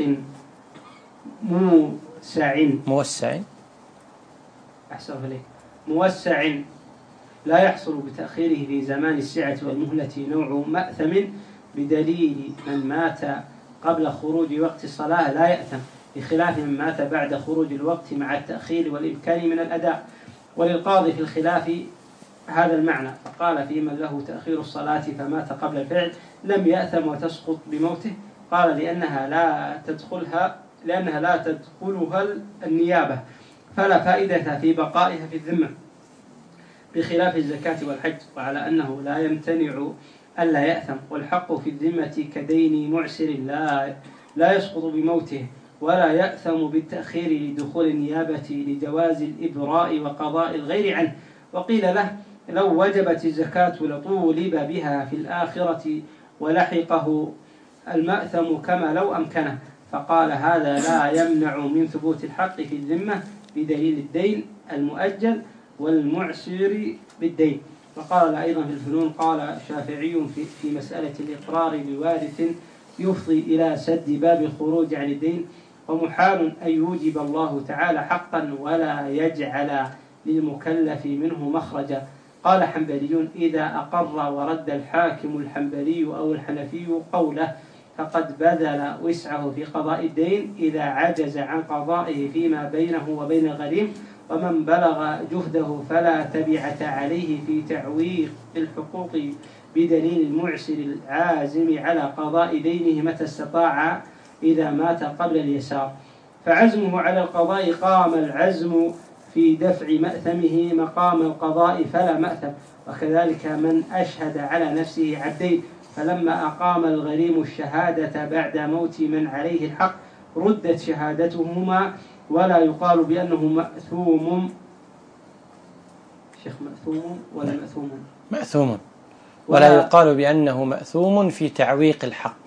Speaker 2: موسع لا يحصل بتأخيره في زمان السعة والمهلة نوع مأثم، بدليل من مات قبل خروج وقت الصلاة لا يأثم، بخلاف من مات بعد خروج الوقت مع التأخير والإمكان من الأداء. وللقاضي في الخلاف هذا المعنى، فقال في من له تأخير الصلاة فمات قبل الفعل لم يأثم وتسقط بموته. قال لأنها لا تدخلها النيابة، فلا فائدة في بقائها في الذمة، بخلاف الزكاة والحج. وعلى أنه لا يمتنع ألا يأثم، والحق في الذمة كدين معسر لا يسقط بموته، ولا يأثم بالتأخير لدخول النيابة لجواز الإبراء وقضاء الغير عنه. وقيل له لو وجبت الزكاة لطولب بها في الآخرة ولحقه المأثم كما لو أمكنه، فقال هذا لا يمنع من ثبوت الحق في الذمة بدليل الدين المؤجل والمعسر بالدين. وقال أيضا في الفنون، قال الشافعي في مسألة الإقرار بوارث يفضي إلى سد باب الخروج عن الدين، ومحال أن يوجب الله تعالى حقا ولا يجعل للمكلف منه مخرجا. قال حنبلي إذا أقر ورد الحاكم الحنبلي أو الحنفي قوله فقد بذل وسعه في قضاء الدين إذا عجز عن قضائه فيما بينه وبين الغريم، ومن بلغ جهده فلا تبعة عليه في تعويق الحقوق بدليل المعسر العازم على قضاء دينه متى استطاع إذا مات قبل اليسار، فعزمه على القضاء قام العزم في دفع مأثمه مقام القضاء فلا مأثم. وكذلك من أشهد على نفسه عبدين، فلما أقام الغريم الشهادة بعد موت من عليه الحق ردت شهادتهما، ولا يقال بأنه مأثوم ولا
Speaker 1: مأثوم، ولا يقال بأنه مأثوم في تعويق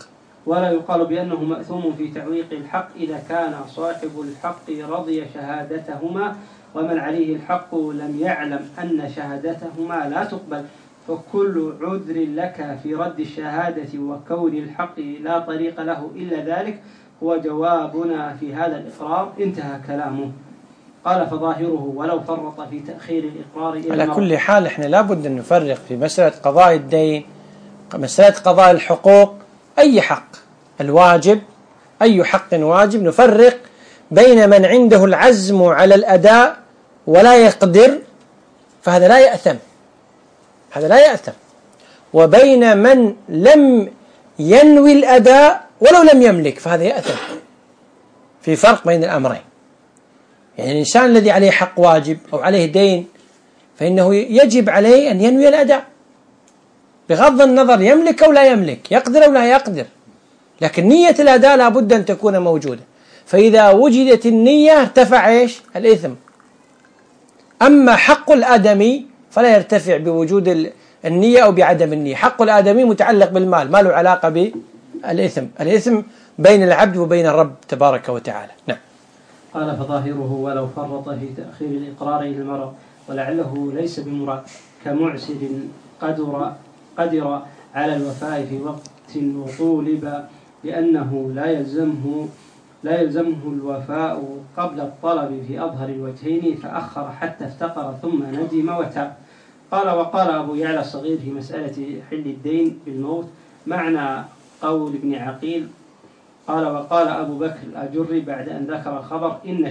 Speaker 1: الحق، إذا كان صاحب الحق رضي شهادتهما ومن عليه الحق لم يعلم أن شهادتهما لا تقبل، فكل عذر لك في رد الشهادة وكون الحق لا طريق له إلا ذلك هو جوابنا في هذا الإقرار. انتهى كلامه. قال فظاهره ولو فرط في تأخير الإقرار إلى على كل حال احنا لابد أن نفرق في مسألة قضاء الدين، مسألة قضاء الحقوق، أي حق الواجب، أي حق واجب، نفرق بين من عنده العزم على الأداء ولا يقدر فهذا لا يأثم، وبين من لم ينوي الأداء ولو لم يملك فهذا يأثم. في فرق بين الأمرين. يعني الإنسان الذي عليه حق واجب أو عليه دين فإنه يجب عليه أن ينوي الأداء بغض النظر يملك أو لا يملك، يقدر أو لا يقدر، لكن نية الأداء لا بد أن تكون موجودة. فإذا وجدت النية ارتفع الإثم. أما حق الآدمي فلا يرتفع بوجود النية أو بعدم النية. حق الآدمي متعلق بالمال، ما له علاقة بالإثم. الإثم بين العبد وبين الرب تبارك وتعالى. نعم.
Speaker 2: قال فظاهره ولو فرط في تأخير الإقرار إلى المرض، ولعله ليس بمراد كمعسر قدر على الوفاء في وقت وطولب لأنه لا يلزمه الوفاء قبل الطلب في أظهر الوجهين، فأخر حتى افتقر ثم ندم وتاب. قال وقال أبو يعلى الصغير في مسألة حل الدين بالموت معنى قول ابن عقيل. قال وقال أبو بكر الأجري بعد أن ذكر الخبر إن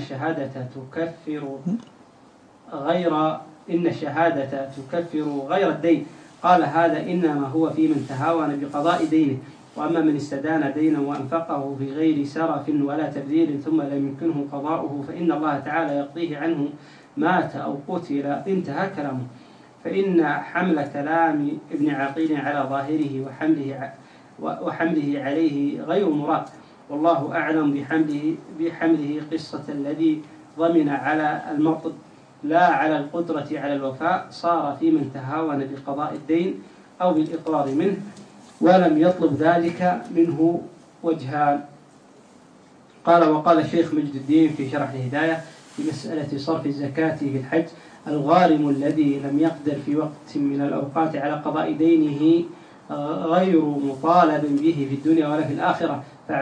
Speaker 2: الشهادة تكفر غير الدين. قال هذا إنما هو في من تهاون بقضاء دينه، وأما من استدان دينا وأنفقه في غير سرف ولا تبذير ثم لم يمكنه قضاؤه فإن الله تعالى يقضيه عنه مات أو قتل. انتهى كلامه. فإن حمل كلام ابن عقيل على ظاهره وحمله عليه غير مراد، والله أعلم بحمله قصة الذي ضمن على المطل لا على القدرة على الوفاء، صار في من تهاون بقضاء الدين أو بالإقرار منه ولم يطلب ذلك منه وجهان. قال وقال الشيخ مجد الدين في شرح الهداية في مسألة صرف الزكاة في الحج: الغارم الذي لم يقدر في وقت من الأوقات على قضاء دينه غير مطالب به في الدنيا ولا في الآخرة،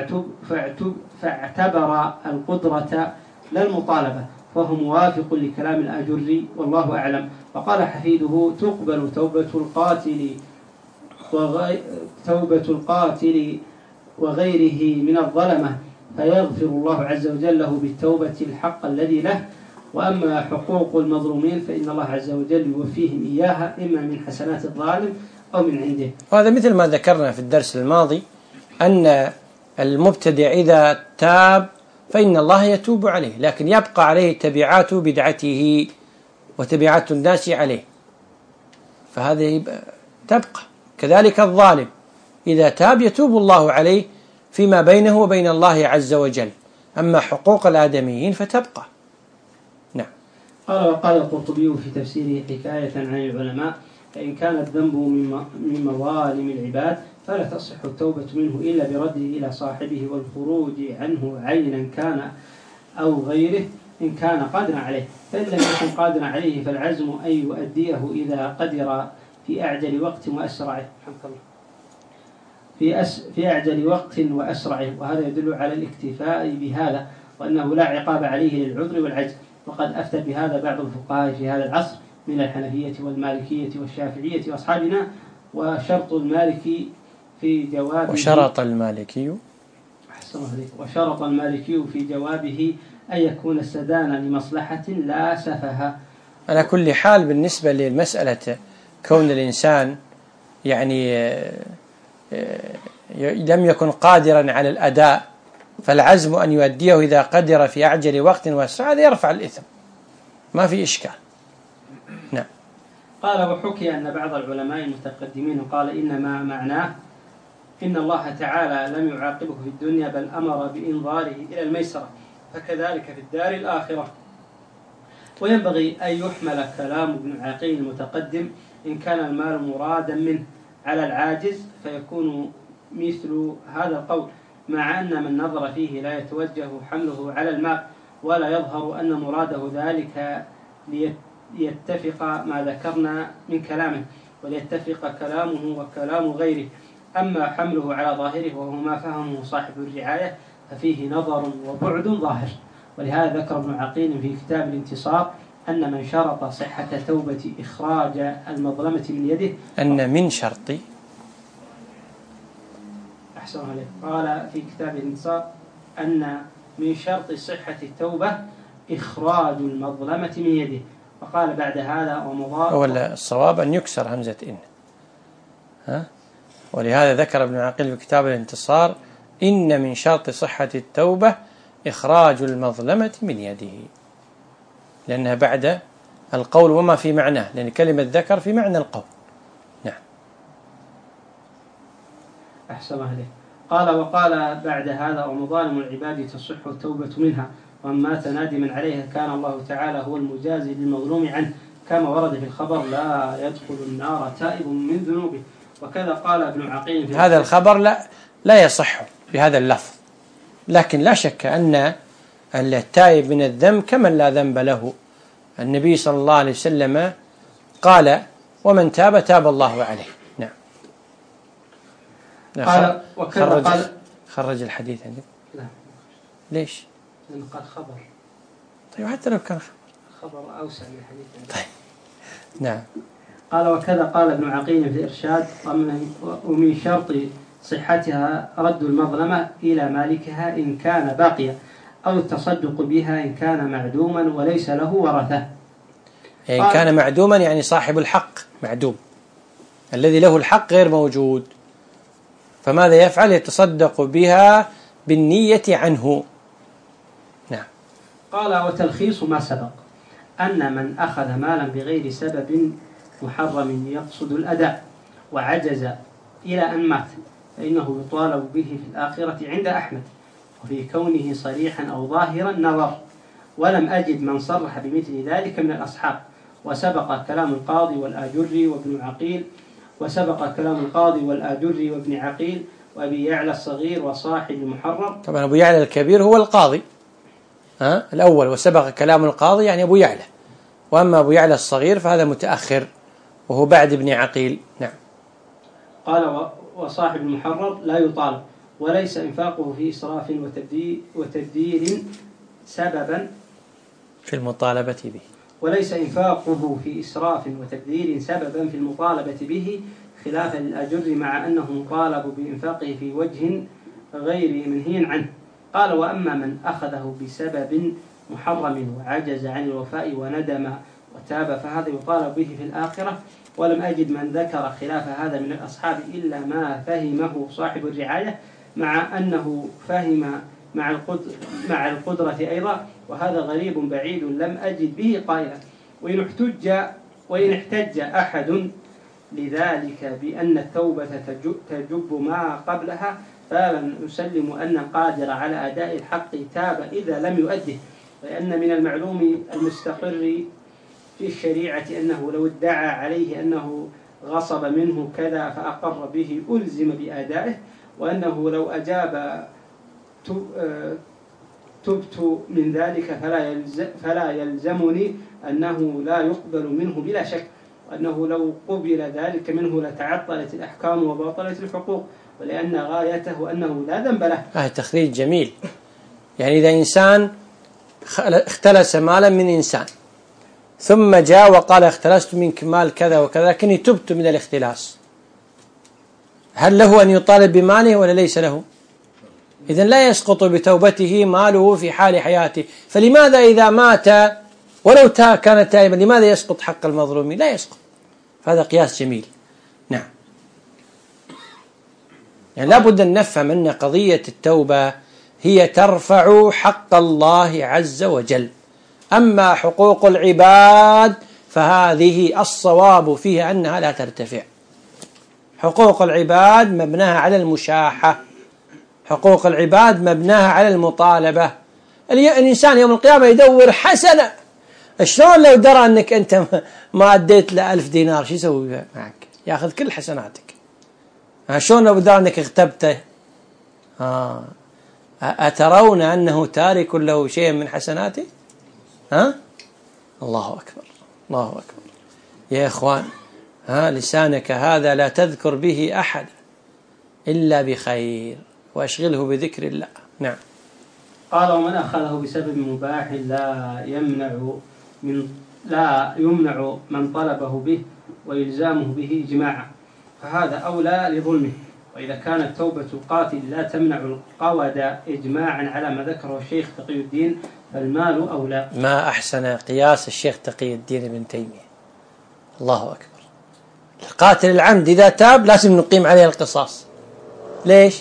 Speaker 2: فاعتبر القدرة لا المطالبة، فهو موافق لكلام الآجري والله أعلم. وقال حفيده: تقبل توبة القاتل وغيره من الظلمة، فيغفر الله عز وجل له بالتوبة الحق الذي له، وأما حقوق المظلومين فإن الله عز وجل يوفيهم إياها إما من حسنات الظالم أو من عنده.
Speaker 1: وهذا مثل ما ذكرنا في الدرس الماضي أن المبتدع إذا تاب فإن الله يتوب عليه، لكن يبقى عليه تبعات بدعته وتبعات الناس عليه، فهذه تبقى. كذلك الظالم إذا تاب يتوب الله عليه فيما بينه وبين الله عز وجل، أما حقوق الآدميين فتبقى. نعم.
Speaker 2: وقال القرطبي في تفسيره حكاية عن العلماء: فإن كان الذنب من مظالم العباد فلا تصح التوبة منه إلا برده إلى صاحبه والخروج عنه عينا كان أو غيره إن كان قادرا عليه، فإن لم يكن قادرا عليه فالعزم أن يؤديه إذا قدر في أعجل وقت وأسرعه. في أعجل وقت وأسرعه، وهذا يدل على الاكتفاء بهذا، وأنه لا عقاب عليه للعذر والعجز. وقد أفتى بهذا بعض الفقهاء في هذا العصر من الحنفية والمالكية والشافعية وأصحابنا. وشرط المالكي في جوابه
Speaker 1: وشرط المالكي في جوابه أن يكون استدان لمصلحة لا سفها. على كل حال بالنسبة للمسألة كون الإنسان يعني لم يكن قادرا على الأداء، فالعزم أن يؤديه إذا قدر في أعجل وقت وأسرع، هذا يرفع الإثم، ما في إشكال. نعم.
Speaker 2: قال وحكي أن بعض العلماء المتقدمين قال إنما معناه إن الله تعالى لم يعاقبه في الدنيا بل أمر بإنظاره إلى الميسرة، فكذلك في الدار الآخرة. وينبغي أن يحمل كلام ابن عقيل المتقدم إن كان المال مرادا منه على العاجز، فيكون مثل هذا القول، مع أن من نظر فيه لا يتوجه حمله على المال، ولا يظهر أن مراده ذلك ليتفق ما ذكرنا من كلامه وليتفق كلامه وكلام غيره. أما حمله على ظاهره وهو ما فهمه صاحب الرعاية ففيه نظر وبعد ظاهر. ولهذا ذكر ابن عقيل في كتاب الانتصار أن من شرط صحة توبة إخراج المظلمة من يده،
Speaker 1: أن من شرط
Speaker 2: أحسن عليه، قال في كتاب الانتصار أن من شرط صحة التوبة إخراج المظلمة من يده. وقال بعد هذا ومضاف،
Speaker 1: ولا الصواب أن يكسر همزة إن، ولهذا ذكر ابن عقيل في كتاب الانتصار إن من شرط صحة التوبة إخراج المظلمة من يده، لأنها بعد القول وما في معناه، لأن كلمة ذكر في معنى القول. نعم.
Speaker 2: أحسن عليه. قال وقال بعد هذا ومظالم العباد تصح التوبة منها، ومن مات نادما عليها كان الله تعالى هو المجازي للمظلوم عنه، كما ورد في الخبر لا يدخل النار تائب من ذنوبه. وكذا قال ابن عقيل في
Speaker 1: هذا الخبر لا يصح بهذا اللفظ، لكن لا شك أن التائب من الذنب كمن لا ذنب له. النبي صلى الله عليه وسلم قال ومن تاب تاب الله عليه. نعم.
Speaker 2: قال وكذا
Speaker 1: خرج الحديث عندك؟
Speaker 2: لا.
Speaker 1: ليش؟
Speaker 2: لأنه قال خبر.
Speaker 1: طيب حتى لو كان
Speaker 2: خبر أوسع من الحديث عندك.
Speaker 1: طيب. نعم.
Speaker 2: قال وكذا قال ابن عقيل في الإرشاد ومن شرط صحتها رد المظلمة إلى مالكها إن كان باقيا، أو التصدق بها إن كان معدوما وليس له ورثة.
Speaker 1: إن كان معدوما يعني صاحب الحق معدوم، الذي له الحق غير موجود، فماذا يفعل؟ يتصدق بها بالنية عنه. نعم.
Speaker 2: قال وتلخيص ما سبق أن من أخذ مالا بغير سبب محرم يقصد الأداء وعجز إلى أن مات فإنه يطالب به في الآخرة عند أحمد، وفي كونه صريحا أو ظاهرا نظر، ولم أجد من صرح بمثل ذلك من الأصحاب. وسبق كلام القاضي والآجري وابن عقيل وابن عقيل وأبي يعلى الصغير وصاحب المحرر.
Speaker 1: طبعا أبو يعلى الكبير هو القاضي الأول، وسبق كلام القاضي يعني أبو يعلى، وأما أبو يعلى الصغير فهذا متأخر وهو بعد ابن عقيل. نعم.
Speaker 2: قال وصاحب المحرر لا يطالب، وليس إنفاقه في إسراف وتبذير سببا
Speaker 1: في المطالبة به،
Speaker 2: في المطالبة به، خلافا للأجر مع أنه مطالب بإنفاقه في وجه غير منهي عنه. قال وأما من أخذه بسبب محرم وعجز عن الوفاء وندم وتاب فهذا يطالب به في الآخرة. ولم أجد من ذكر خلاف هذا من الأصحاب إلا ما فهمه صاحب الرعاية، مع أنه فهم مع القدرة أيضا، وهذا غريب بعيد لم أجد به قائلا. وإن احتج أحد لذلك بأن التوبة تجب ما قبلها فلن نسلم أن القادر على أداء الحق تاب إذا لم يؤده، لأن من المعلوم المستقر في الشريعة أنه لو ادعى عليه أنه غصب منه كذا فأقر به ألزم بأدائه، وأنه لو أجاب تبت من ذلك فلا يلزمني أنه لا يقبل منه بلا شك، وأنه لو قبل ذلك منه لتعطلت الأحكام وبطلت الحقوق، ولأن غايته أنه لا ذنب له.
Speaker 1: تخريج جميل. يعني إذا إنسان اختلس مالا من إنسان ثم جاء وقال اختلست منك مال كذا وكذا لكني تبت من الاختلاس، هل له أن يطالب بماله ولا ليس له؟ إذن لا يسقط بتوبته ماله في حال حياته، فلماذا إذا مات ولو كان تائبا لماذا يسقط حق المظلومين؟ لا يسقط. هذا قياس جميل. نعم. يعني لابد أن نفهم أن قضية التوبة هي ترفع حق الله عز وجل، أما حقوق العباد فهذه الصواب فيها أنها لا ترتفع. حقوق العباد مبناها على المشاحة، حقوق العباد مبناها على المطالبة. الإنسان يوم القيامة يدور حسنة، شلون لو درى أنك أنت ما أديت له 1000 دينار شو يسوي معك؟ يأخذ كل حسناتك. شلون لو درى أنك اغتبته؟ أترون أنه تارك له شيء من حسناته؟ الله أكبر، الله أكبر. يا إخوان لسانك هذا لا تذكر به أحد إلا بخير، وأشغله بذكر الله. نعم.
Speaker 2: قال ومن أخذه بسبب مباح لا يمنع من طلبه به وإلزامه به إجماعا فهذا أولى لظلمه. وإذا كانت توبة القاتل لا تمنع القود إجماعا على ما ذكره الشيخ تقي الدين فالمال أولى.
Speaker 1: ما أحسن قياس الشيخ تقي الدين ابن تيمية. الله أكبر. القاتل العمد إذا تاب لازم نقيم عليه القصاص. ليش؟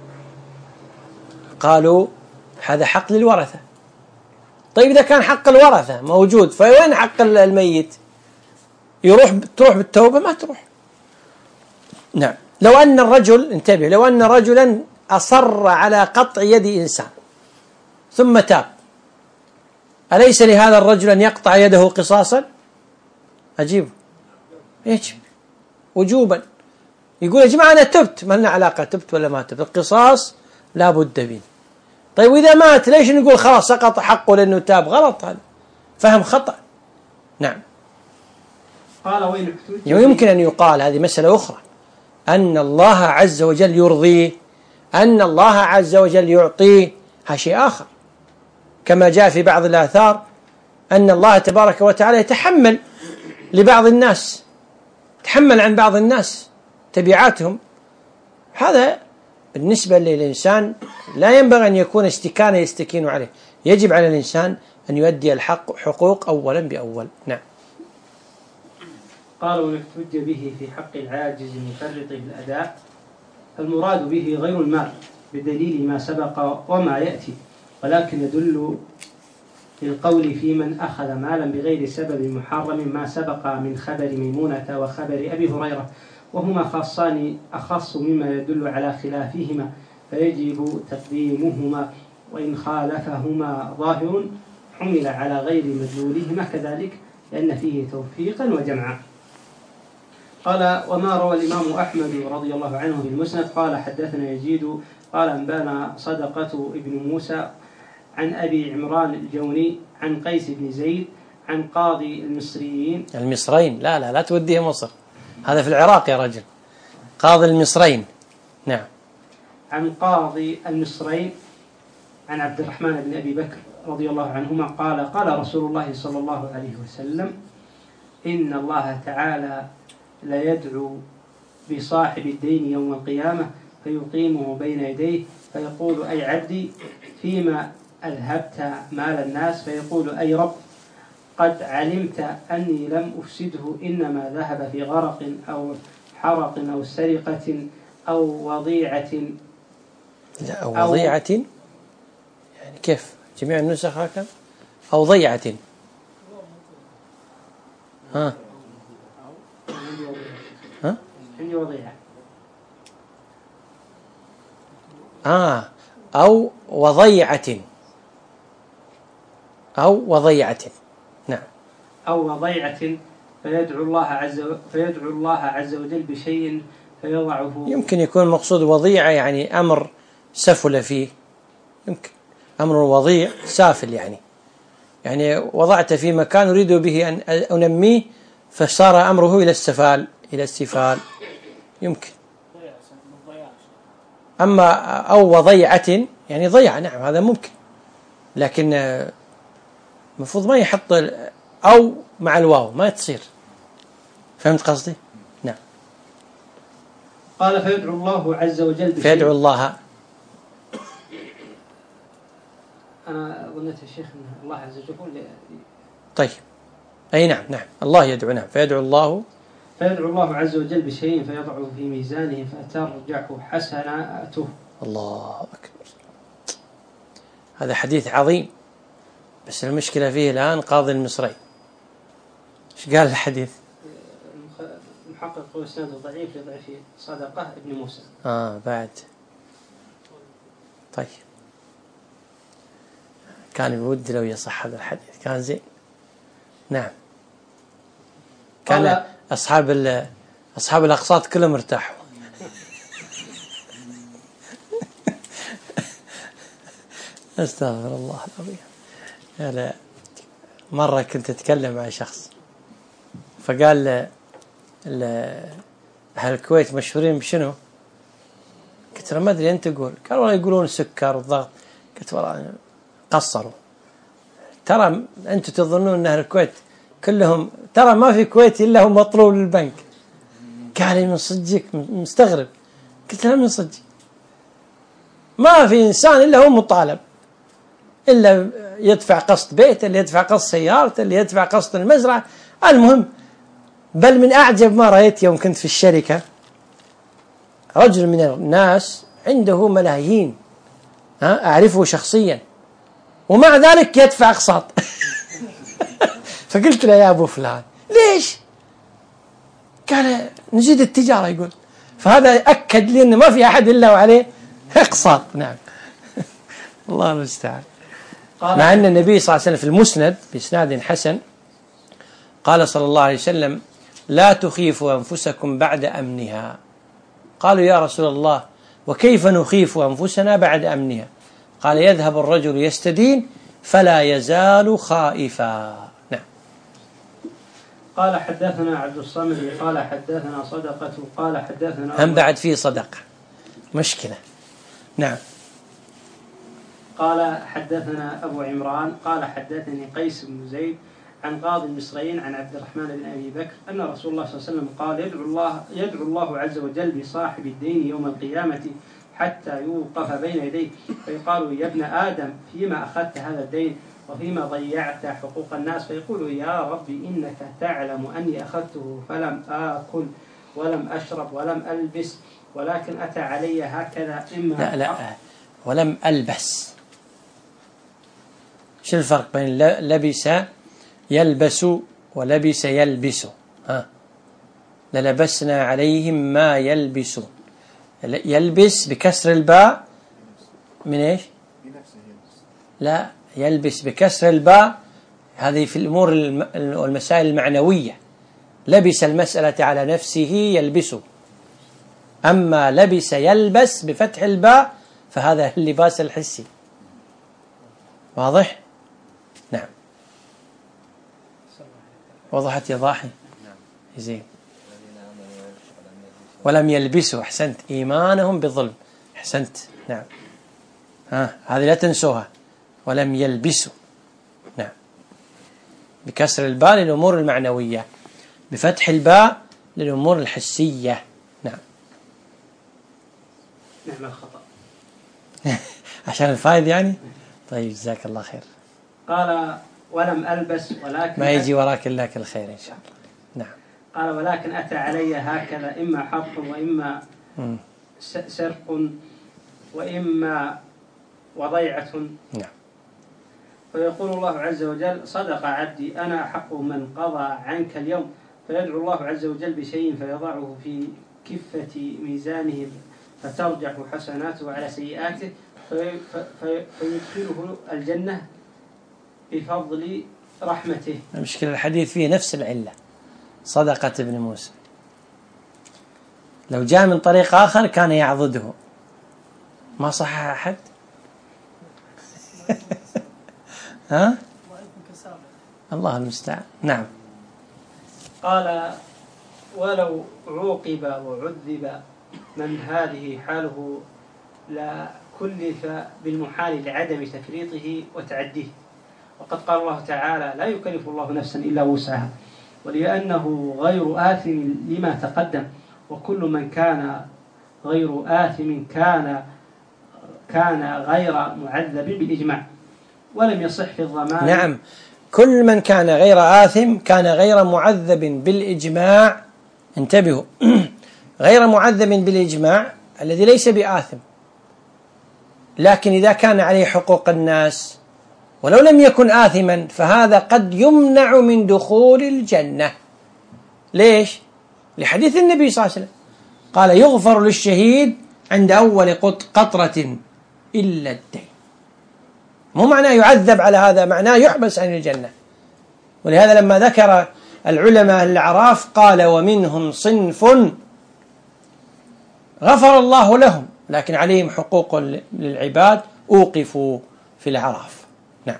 Speaker 1: قالوا هذا حق للورثة. طيب إذا كان حق الورثة موجود فوين حق الميت؟ تروح بالتوبة؟ ما تروح. نعم. لو أن الرجل انتبه، لو أن رجلا أصر على قطع يد إنسان ثم تاب، أليس لهذا الرجل أن يقطع يده قصاصا؟ أجيب يجب وجوبا. يقول يا جماعة أنا تبت، ما لنا علاقة تبت ولا ما تبت، القصاص لا بد منه. طيب وإذا مات ليش نقول خلاص سقط حقه لأنه تاب؟ غلط، هذا فهم خطأ. نعم.
Speaker 2: قال
Speaker 1: ويمكن أن يقال هذه مسألة أخرى، أن الله عز وجل يرضيه، أن الله عز وجل يعطيه، هذا شيء آخر، كما جاء في بعض الآثار أن الله تبارك وتعالى يتحمل لبعض الناس، يتحمل عن بعض الناس تبعاتهم. هذا بالنسبة للإنسان لا ينبغي أن يكون استكانة يستكين عليه، يجب على الإنسان أن يؤدي الحق حقوق أولا بأول. نعم.
Speaker 2: قالوا ويحتج به في حق العاجز المفرط بالأداء المراد به غير المال بدليل ما سبق وما يأتي، ولكن يدل للقول في من أخذ مالا بغير سبب محرم ما سبق من خبر ميمونة وخبر أبي هريرة، وهما خاصان أخص مما يدل على خلافهما، فيجب تقديمهما، وإن خالفهما ظاهر حمل على غير مدلولهما كذلك، لأن فيه توفيقا وجمعا. قال: وما روى الإمام أحمد رضي الله عنه في المسند قال: حدثنا يزيد قال أنبانا صدقة ابن موسى عن أبي عمران الجوني عن قيس بن زيد عن قاضي
Speaker 1: المصريين. لا توديه مصر، هذا في العراق يا رجل. قاضي المصريين. نعم.
Speaker 2: عن قاضي المصريين عن عبد الرحمن بن أبي بكر رضي الله عنهما قال: قال رسول الله صلى الله عليه وسلم: إن الله تعالى لا يدعو بصاحب الدين يوم القيامة فيقيمه بين يديه فيقول: أي عبدي فيما أذهبت مال الناس؟ فيقول: أي رب قد علمت أني لم أفسده، إنما ذهب في غرق أو حرق أو سرقة أو وضيعة.
Speaker 1: لا، أو وضيعة يعني كيف؟ جميع النسخ هكذا. أو ضيعة. ها
Speaker 2: عندي وضيعة.
Speaker 1: أو وضيعة. أو وضيعة. نعم.
Speaker 2: أو وضيعة فيدعو الله عز وجل بشيء فيضعه.
Speaker 1: يمكن يكون المقصود وضيعة يعني أمر سفل فيه، يمكن أمر وضيع سافل، يعني وضعت في مكان أريد به أن أنميه فصار أمره إلى السفال يمكن. أما أو وضيعة يعني ضيعة، نعم هذا ممكن، لكن المفروض ما يحط أو مع الواو، ما تصير. فهمت قصدي؟ نعم.
Speaker 2: قال: فيدعو الله عز وجل بشيء.
Speaker 1: فيدعو الله.
Speaker 2: أنا ظنيت يا شيخ أن الله عز وجل.
Speaker 1: طيب، أي نعم الله يدعو. نعم. فيدعو الله
Speaker 2: عز وجل بشيء فيضعه في ميزانه فترجح حسناته.
Speaker 1: الله أكبر. هذا حديث عظيم، بس المشكلة فيه الآن قاضي المصري ايش قال الحديث؟
Speaker 2: المحقق هو إسناده ضعيف لضعف صدقة ابن موسى.
Speaker 1: بعد. طيب، كان بودي لو يصح هذا الحديث، كان زين. نعم. كان أصحاب الأقساط كلهم ارتاحوا. استغفر الله العظيم. يعني مرة كنت أتكلم مع شخص فقال أهل الكويت مشهورين بشنو؟ قلت له ما أدري، أنت تقول. قال والله يقولون السكر والضغط. قلت والله قصروا، ترى أنتم تظنون أن أهل الكويت كلهم، ترى ما في كويتي إلا هو مطلوب للبنك. قال لي من صدقك؟ مستغرب. قلت له من صدق، ما في إنسان إلا هو مطالب، إلا يدفع قسط بيته، اللي يدفع قسط سيارته، اللي يدفع قسط المزرعة. المهم، بل من أعجب ما رأيت يوم كنت في الشركة، رجل من الناس عنده ملايين، أعرفه شخصيا، ومع ذلك يدفع أقساط. فقلت له يا أبو فلان ليش؟ قال نزيد التجارة. يقول فهذا أكد لي أن ما في أحد إلا وعليه أقساط. نعم. الله المستعان. مع أن النبي صلى الله عليه وسلم في المسند بإسناد حسن قال صلى الله عليه وسلم: لا تخيفوا أنفسكم بعد أمنها. قالوا يا رسول الله وكيف نخيف أنفسنا بعد أمنها؟ قال: يذهب الرجل يستدين فلا يزال خائفا. نعم.
Speaker 2: قال: حدثنا عبد الصمد قال حدثنا صدقة قال حدثنا
Speaker 1: هم بعد فيه صدقة مشكلة. نعم.
Speaker 2: قال: حدثنا أبو عمران قال حدثني قيس بن زيد عن قاضي المصريين عن عبد الرحمن بن أبي بكر أن رسول الله صلى الله عليه وسلم قال: يدعو الله عز وجل بصاحب الدين يوم القيامة حتى يوقف بين يديه فيقال: يا ابن آدم فيما أخذت هذا الدين وفيما ضيعت حقوق الناس؟ فيقول: يا رب إنك تعلم أني أخذته فلم آكل ولم أشرب ولم ألبس، ولكن أتى علي هكذا. إما
Speaker 1: لا ولم ألبس. شو الفرق بين لبس يلبس ولبس يلبس؟ ها، للبسنا عليهم ما يلبسون. يلبس بكسر الباء من ايش؟ لا، يلبس بكسر الباء هذه في الأمور والمسائل المعنوية. لبس المسألة على نفسه يلبسه. أما لبس يلبس بفتح الباء فهذا اللباس الحسي. واضح؟ نعم. وضحت يا ضاحي؟ زين. ولم يلبسوا، أحسنت، إيمانهم بظلم. أحسنت، نعم. هذه لا تنسوها، ولم يلبسوا. نعم. بكسر الباء للأمور المعنوية، بفتح الباء للأمور الحسية. نعم.
Speaker 2: نعم الخطأ.
Speaker 1: عشان الفائد يعني. طيب جزاك الله خير.
Speaker 2: قال ولم ألبس ولكن
Speaker 1: ما يجي وراك إلا كل خير إن شاء الله. نعم.
Speaker 2: قال ولكن أتى علي هكذا إما حرق وإما سرق وإما وضيعة.
Speaker 1: نعم.
Speaker 2: فيقول الله عز وجل صدق عبدي أنا أحق من قضى عنك اليوم، فيدعو الله عز وجل بشيء فيضعه في كفة ميزانه فترجح حسناته على سيئاته فيدخله الجنة بفضل رحمته.
Speaker 1: المشكلة الحديث فيه نفس العلة، صدقة ابن موسى. لو جاء من طريق آخر كان يعضده. ما صح أحد؟ ها؟ الله المستعان. نعم.
Speaker 2: قال ولو عوقب وعذب من هذه حاله لا كلف بالمحال لعدم تفريطه وتعديه. وقد قال الله تعالى لا يكلف الله نفسا إلا وسعها، ولأنه غير آثم لما تقدم، وكل من كان غير آثم كان غير معذب بالإجماع، ولم يصح في الضمان.
Speaker 1: نعم، كل من كان غير آثم كان غير معذب بالإجماع. انتبهوا. غير معذب بالإجماع الذي ليس بآثم، لكن إذا كان عليه حقوق الناس ولو لم يكن آثما فهذا قد يمنع من دخول الجنة. ليش؟ لحديث النبي صلى الله عليه وسلم قال يغفر للشهيد عند أول قطرة إلا الدين. مو معناه يعذب على هذا، معناه يحبس عن الجنة. ولهذا لما ذكر العلماء الأعراف قال ومنهم صنف غفر الله لهم لكن عليهم حقوق للعباد أوقفوا في الأعراف. نعم.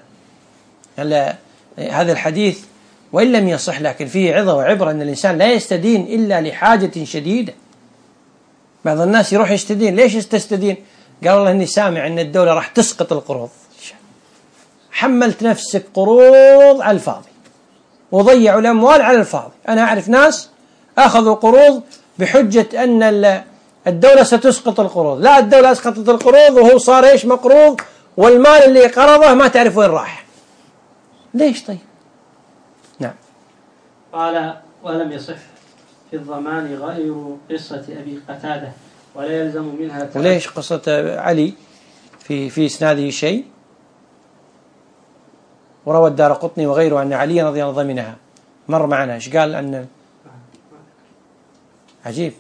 Speaker 1: هذا الحديث وإن لم يصح لكن فيه عظة وعبرة أن الإنسان لا يستدين إلا لحاجة شديدة. بعض الناس يروح يستدين. ليش تستدين؟ قال والله إني سامع أن الدولة راح تسقط القروض. حملت نفسك قروض على الفاضي وضيعوا الأموال على الفاضي. أنا أعرف ناس أخذوا قروض بحجة أن الدولة ستسقط القروض. لا، الدولة أسقطت القروض وهو صار إيش مقروض، والمال اللي قرضه ما تعرف وين راح. ليش طيب؟ نعم.
Speaker 2: قال ولم يصح في الضمان غير قصة أبي قتادة ولا يلزم منها.
Speaker 1: وليش قصة علي في إسناده شيء؟ وروى الدارقطني وغيره أن علي رضي الله عنه ضمنها. مر معنا إيش قال؟ أن عجيب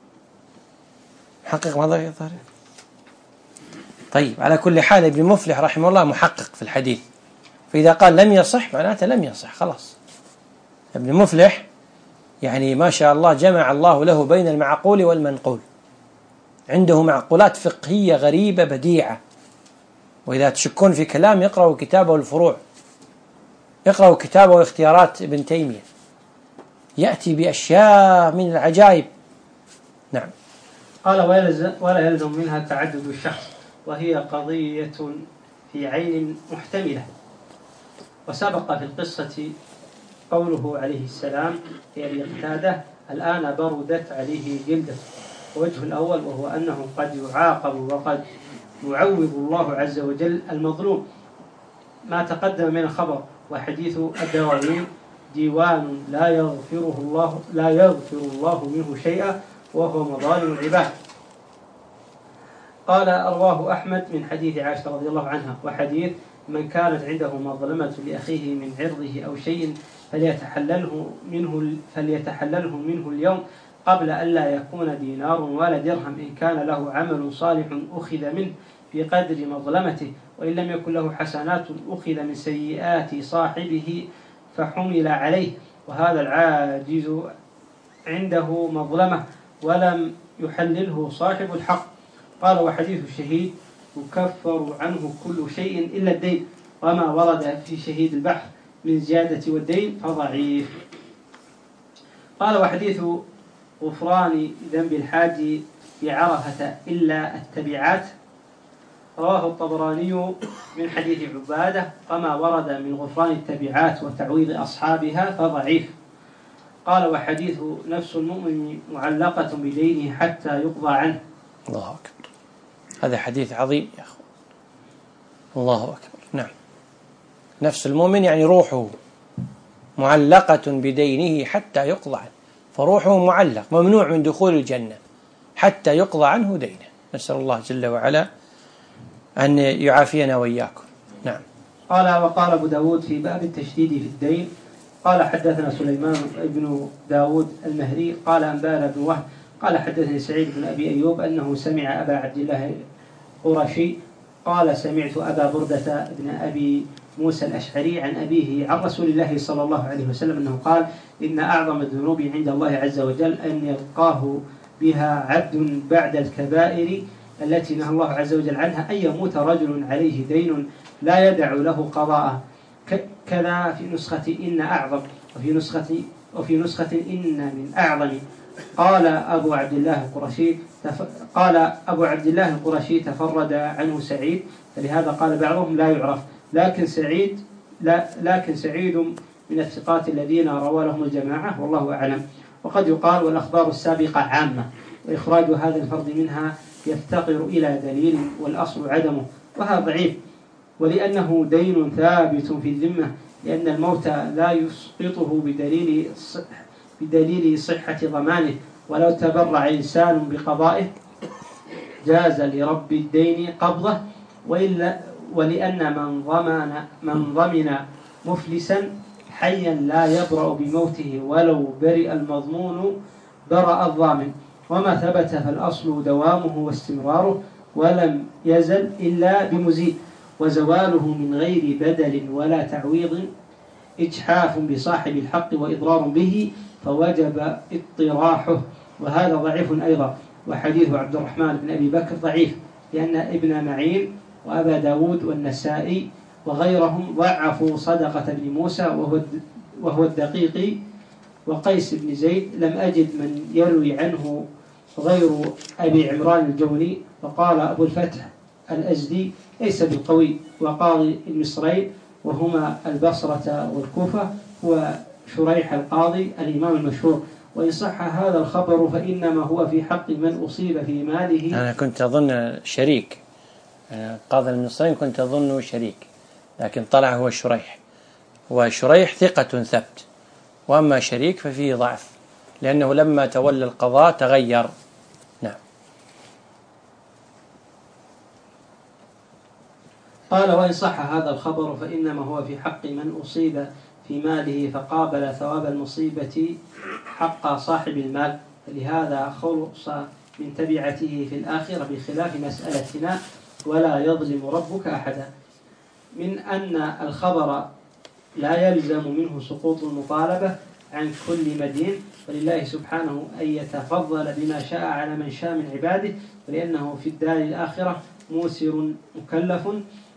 Speaker 1: محقق ما ضاق. طيب على كل حال ابن مفلح رحمه الله محقق في الحديث، فإذا قال لم يصح معناته لم يصح خلاص. ابن مفلح يعني ما شاء الله جمع الله له بين المعقول والمنقول، عنده معقولات فقهية غريبة بديعة. وإذا تشكون في كلام يقرأوا كتابه الفروع، اقرأوا كتابه اختيارات ابن تيمية، يأتي بأشياء من العجائب. نعم.
Speaker 2: قال ولا يلزم منها تعدد الشخص، وهي قضية في عين محتملة. وسبق في القصة قوله عليه السلام في أبي قتادة الآن بردت عليه جلده. ووجه الأول وهو أنه قد يعاقب وقد يعوض الله عز وجل المظلوم ما تقدم من الخبر. وحديث الدواوين ديوان لا يغفر الله منه شيئا وهو مظالم العباد. قال رواه أحمد من حديث عائشة رضي الله عنها. وحديث من كانت عنده مظلمة لأخيه من عرضه أو شيء فليتحلله منه اليوم قبل ألا يكون دينار ولا درهم، إن كان له عمل صالح أخذ منه في قدر مظلمته، وإن لم يكن له حسنات أخذ من سيئات صاحبه فحمل عليه، وهذا العاجز عنده مظلمة ولم يحلله صاحب الحق. قال: وحديث الشهيد يكفر عنه كل شيء إلا الدين، وما ورد في شهيد البحر من زيادة والدين فضعيف. قال: وحديث غفران ذنب الحاج بعرفة إلا التبعات رواه الطبراني من حديث عبادة، وما ورد من غفران التبعات وتعويض أصحابها فضعيف. قال: وحديث نفس المؤمن معلقة بدينه حتى يقضى عنه.
Speaker 1: الله أكبر، هذا حديث عظيم يا أخوان. الله أكبر. نعم، نفس المؤمن يعني روحه معلقة بدينه حتى يقضى عنه، فروحه معلق ممنوع من دخول الجنة حتى يقضى عنه دينه. نسأل الله جل وعلا أن يعافينا وإياكم. نعم.
Speaker 2: قال: وقال أبو داود في باب التشديد في الدين: قال: حدثنا سليمان بن داود المهري قال: أنبانا بن وهب قال: حدثني سعيد بن أبي أيوب أنه سمع أبا عبد الله القرشي قال: سمعت أبا بردة بن أبي موسى الأشعري عن أبيه عن رسول الله صلى الله عليه وسلم أنه قال: إن أعظم الذنوب عند الله عز وجل أن يلقاه بها عبد بعد الكبائر التي نهى الله عز وجل عنها، أن يموت رجل عليه دين لا يدع له قضاء. كذا في نسخة إن أعظم، وفي نسخة إن من أعظم. قال أبو عبد الله القرشي تفرد عنه سعيد، فلهذا قال بعضهم لا يعرف، لكن سعيد من الثقات الذين روى لهم الجماعة، والله أعلم. وقد يقال: والأخبار السابقة عامة، وإخراج هذا الفرد منها يفتقر إلى دليل والأصل عدمه، وهذا ضعيف، ولأنه دين ثابت في الذمة، لأن الموت لا يسقطه بدليل صحة ضمانه، ولو تبرع إنسان بقضائه جاز لرب الدين قبضه، ولأن من ضمن مفلسا حيا لا يبرأ بموته ولو برئ المضمون برأ الضامن، وما ثبت فالأصل دوامه واستمراره، ولم يزل إلا بمزيد، وزواله من غير بدل ولا تعويض إجحاف بصاحب الحق وإضرار به، فوجب اطراحه، وهذا ضعيف أيضا. وحديث عبد الرحمن بن أبي بكر ضعيف، لأن ابن معين وأبا داود والنسائي وغيرهم ضعفوا صدقة بن موسى وهو الدقيقي وقيس بن زيد. لم أجد من يروي عنه غير أبي عمران الجوني. وقال أبو الفتح الأزدي ليس بالقوي، وقاضي المصرين وهما البصرة والكوفة هو شريح القاضي الإمام المشهور. وإن صح هذا الخبر فإنما هو في حق من أصيب في ماله.
Speaker 1: أنا كنت أظن شريك، قاضي المصرين كنت أظنه شريك، لكن طلع هو شريح، وشريح ثقة ثبت، وأما شريك ففيه ضعف لأنه لما تولى القضاء تغير. نعم.
Speaker 2: قال: وإن صح هذا الخبر فإنما هو في حق من أصيب في ماله فقابل ثواب المصيبة حق صاحب المال، فلهذا خلص من تبعته في الآخرة بخلاف مسألتنا: ولا يظلم ربك أحدا. من أن الخبر لا يلزم منه سقوط المطالبة عن كل مدين، ولله سبحانه أن يتفضل بما شاء على من شاء من عباده، ولأنه في الدار الآخرة موسر مكلف،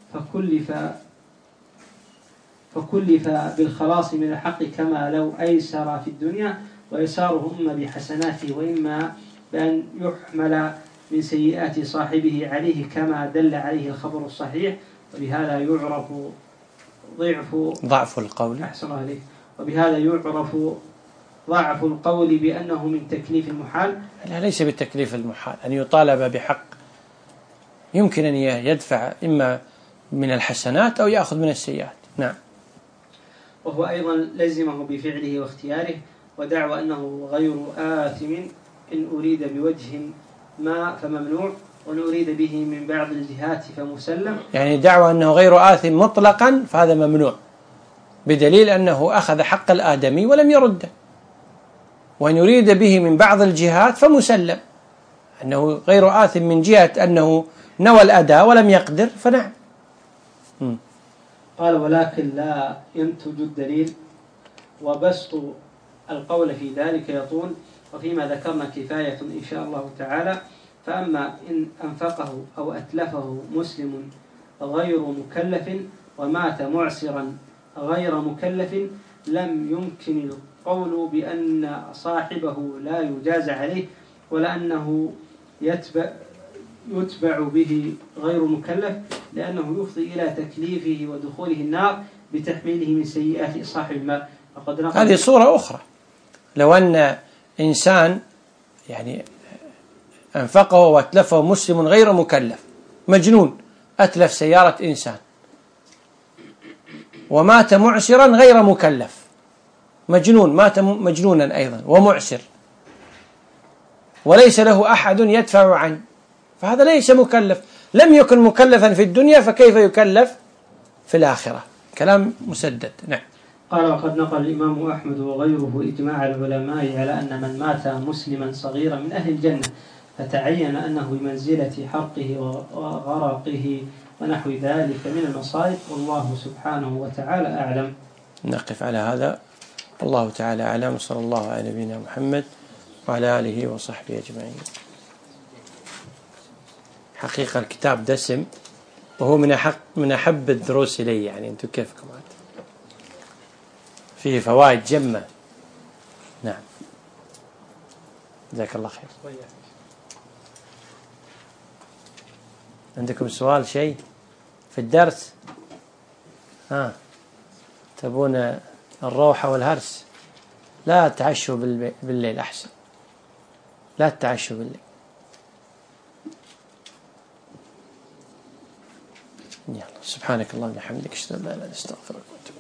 Speaker 2: فكلف بالخلاص من الحق كما لو أيسر في الدنيا، ويساره إما بحسناته وإما بأن يحمل من سيئات صاحبه عليه كما دل عليه الخبر الصحيح. وبهذا يعرف
Speaker 1: ضعف القول.
Speaker 2: أحسن عليه. وبهذا يعرف ضعف القول بأنه من تكليف المحال.
Speaker 1: لا، ليس بالتكليف المحال، أن يطالب بحق يمكن أن يدفع إما من الحسنات أو يأخذ من السيئات. نعم.
Speaker 2: وهو أيضا لزمه بفعله واختياره، ودعوى أنه غير آثم إن أريد بوجه ما فممنوع، وإن أريد به من بعض الجهات فمسلم.
Speaker 1: يعني دعوى أنه غير آثم مطلقا فهذا ممنوع، بدليل أنه أخذ حق الآدمي ولم يرده. وإن يريد به من بعض الجهات فمسلم، أنه غير آثم من جهة أنه نوى الأداء ولم يقدر فنعم.
Speaker 2: قال ولكن لا ينتج الدليل وبسط القول في ذلك يطول، وفيما ذكرنا كفاية إن شاء الله تعالى. فأما إن أنفقه أو أتلفه مسلم غير مكلف ومات معسرا غير مكلف لم يمكن القول بأن صاحبه لا يجاز عليه، ولا أنه يتبع به غير مكلف، لأنه يفضي إلى تكليفه ودخوله النار بتحميله من سيئات صاحب المال.
Speaker 1: هذه صورة أخرى، لو أن إنسان يعني أنفقه وأتلفه مسلم غير مكلف، مجنون أتلف سيارة إنسان ومات معسرا غير مكلف، مجنون مات مجنونا أيضا ومعسر وليس له أحد يدفع عنه، فهذا ليس مكلف، لم يكن مكلفا في الدنيا فكيف يكلف في الآخرة؟ كلام مسدد. نعم.
Speaker 2: قال وقد نقل الإمام أحمد وغيره إجماع العلماء على أن من مات مسلما صغيرا من أهل الجنة، فتعين أنه بمنزلة حرقه وغرقه ونحو ذلك من المصائب، والله سبحانه وتعالى أعلم.
Speaker 1: نقف على هذا، الله تعالى أعلم، وصلى الله على نبينا محمد وعلى آله وصحبه أجمعين. حقيقة الكتاب دسم، وهو من أحب الدروس إلي، يعني أنتم كيفكم هذا؟ فيه فوائد جمة. نعم، جزاك الله خير. عندكم سؤال شيء في الدرس؟ تبون الروحة والهرس؟ لا تعشوا بالليل أحسن، لا تعشوا بالليل. يلا، سبحانك اللهم وبحمدك، اشهد ان لا اله الا انت، استغفرك واتوب.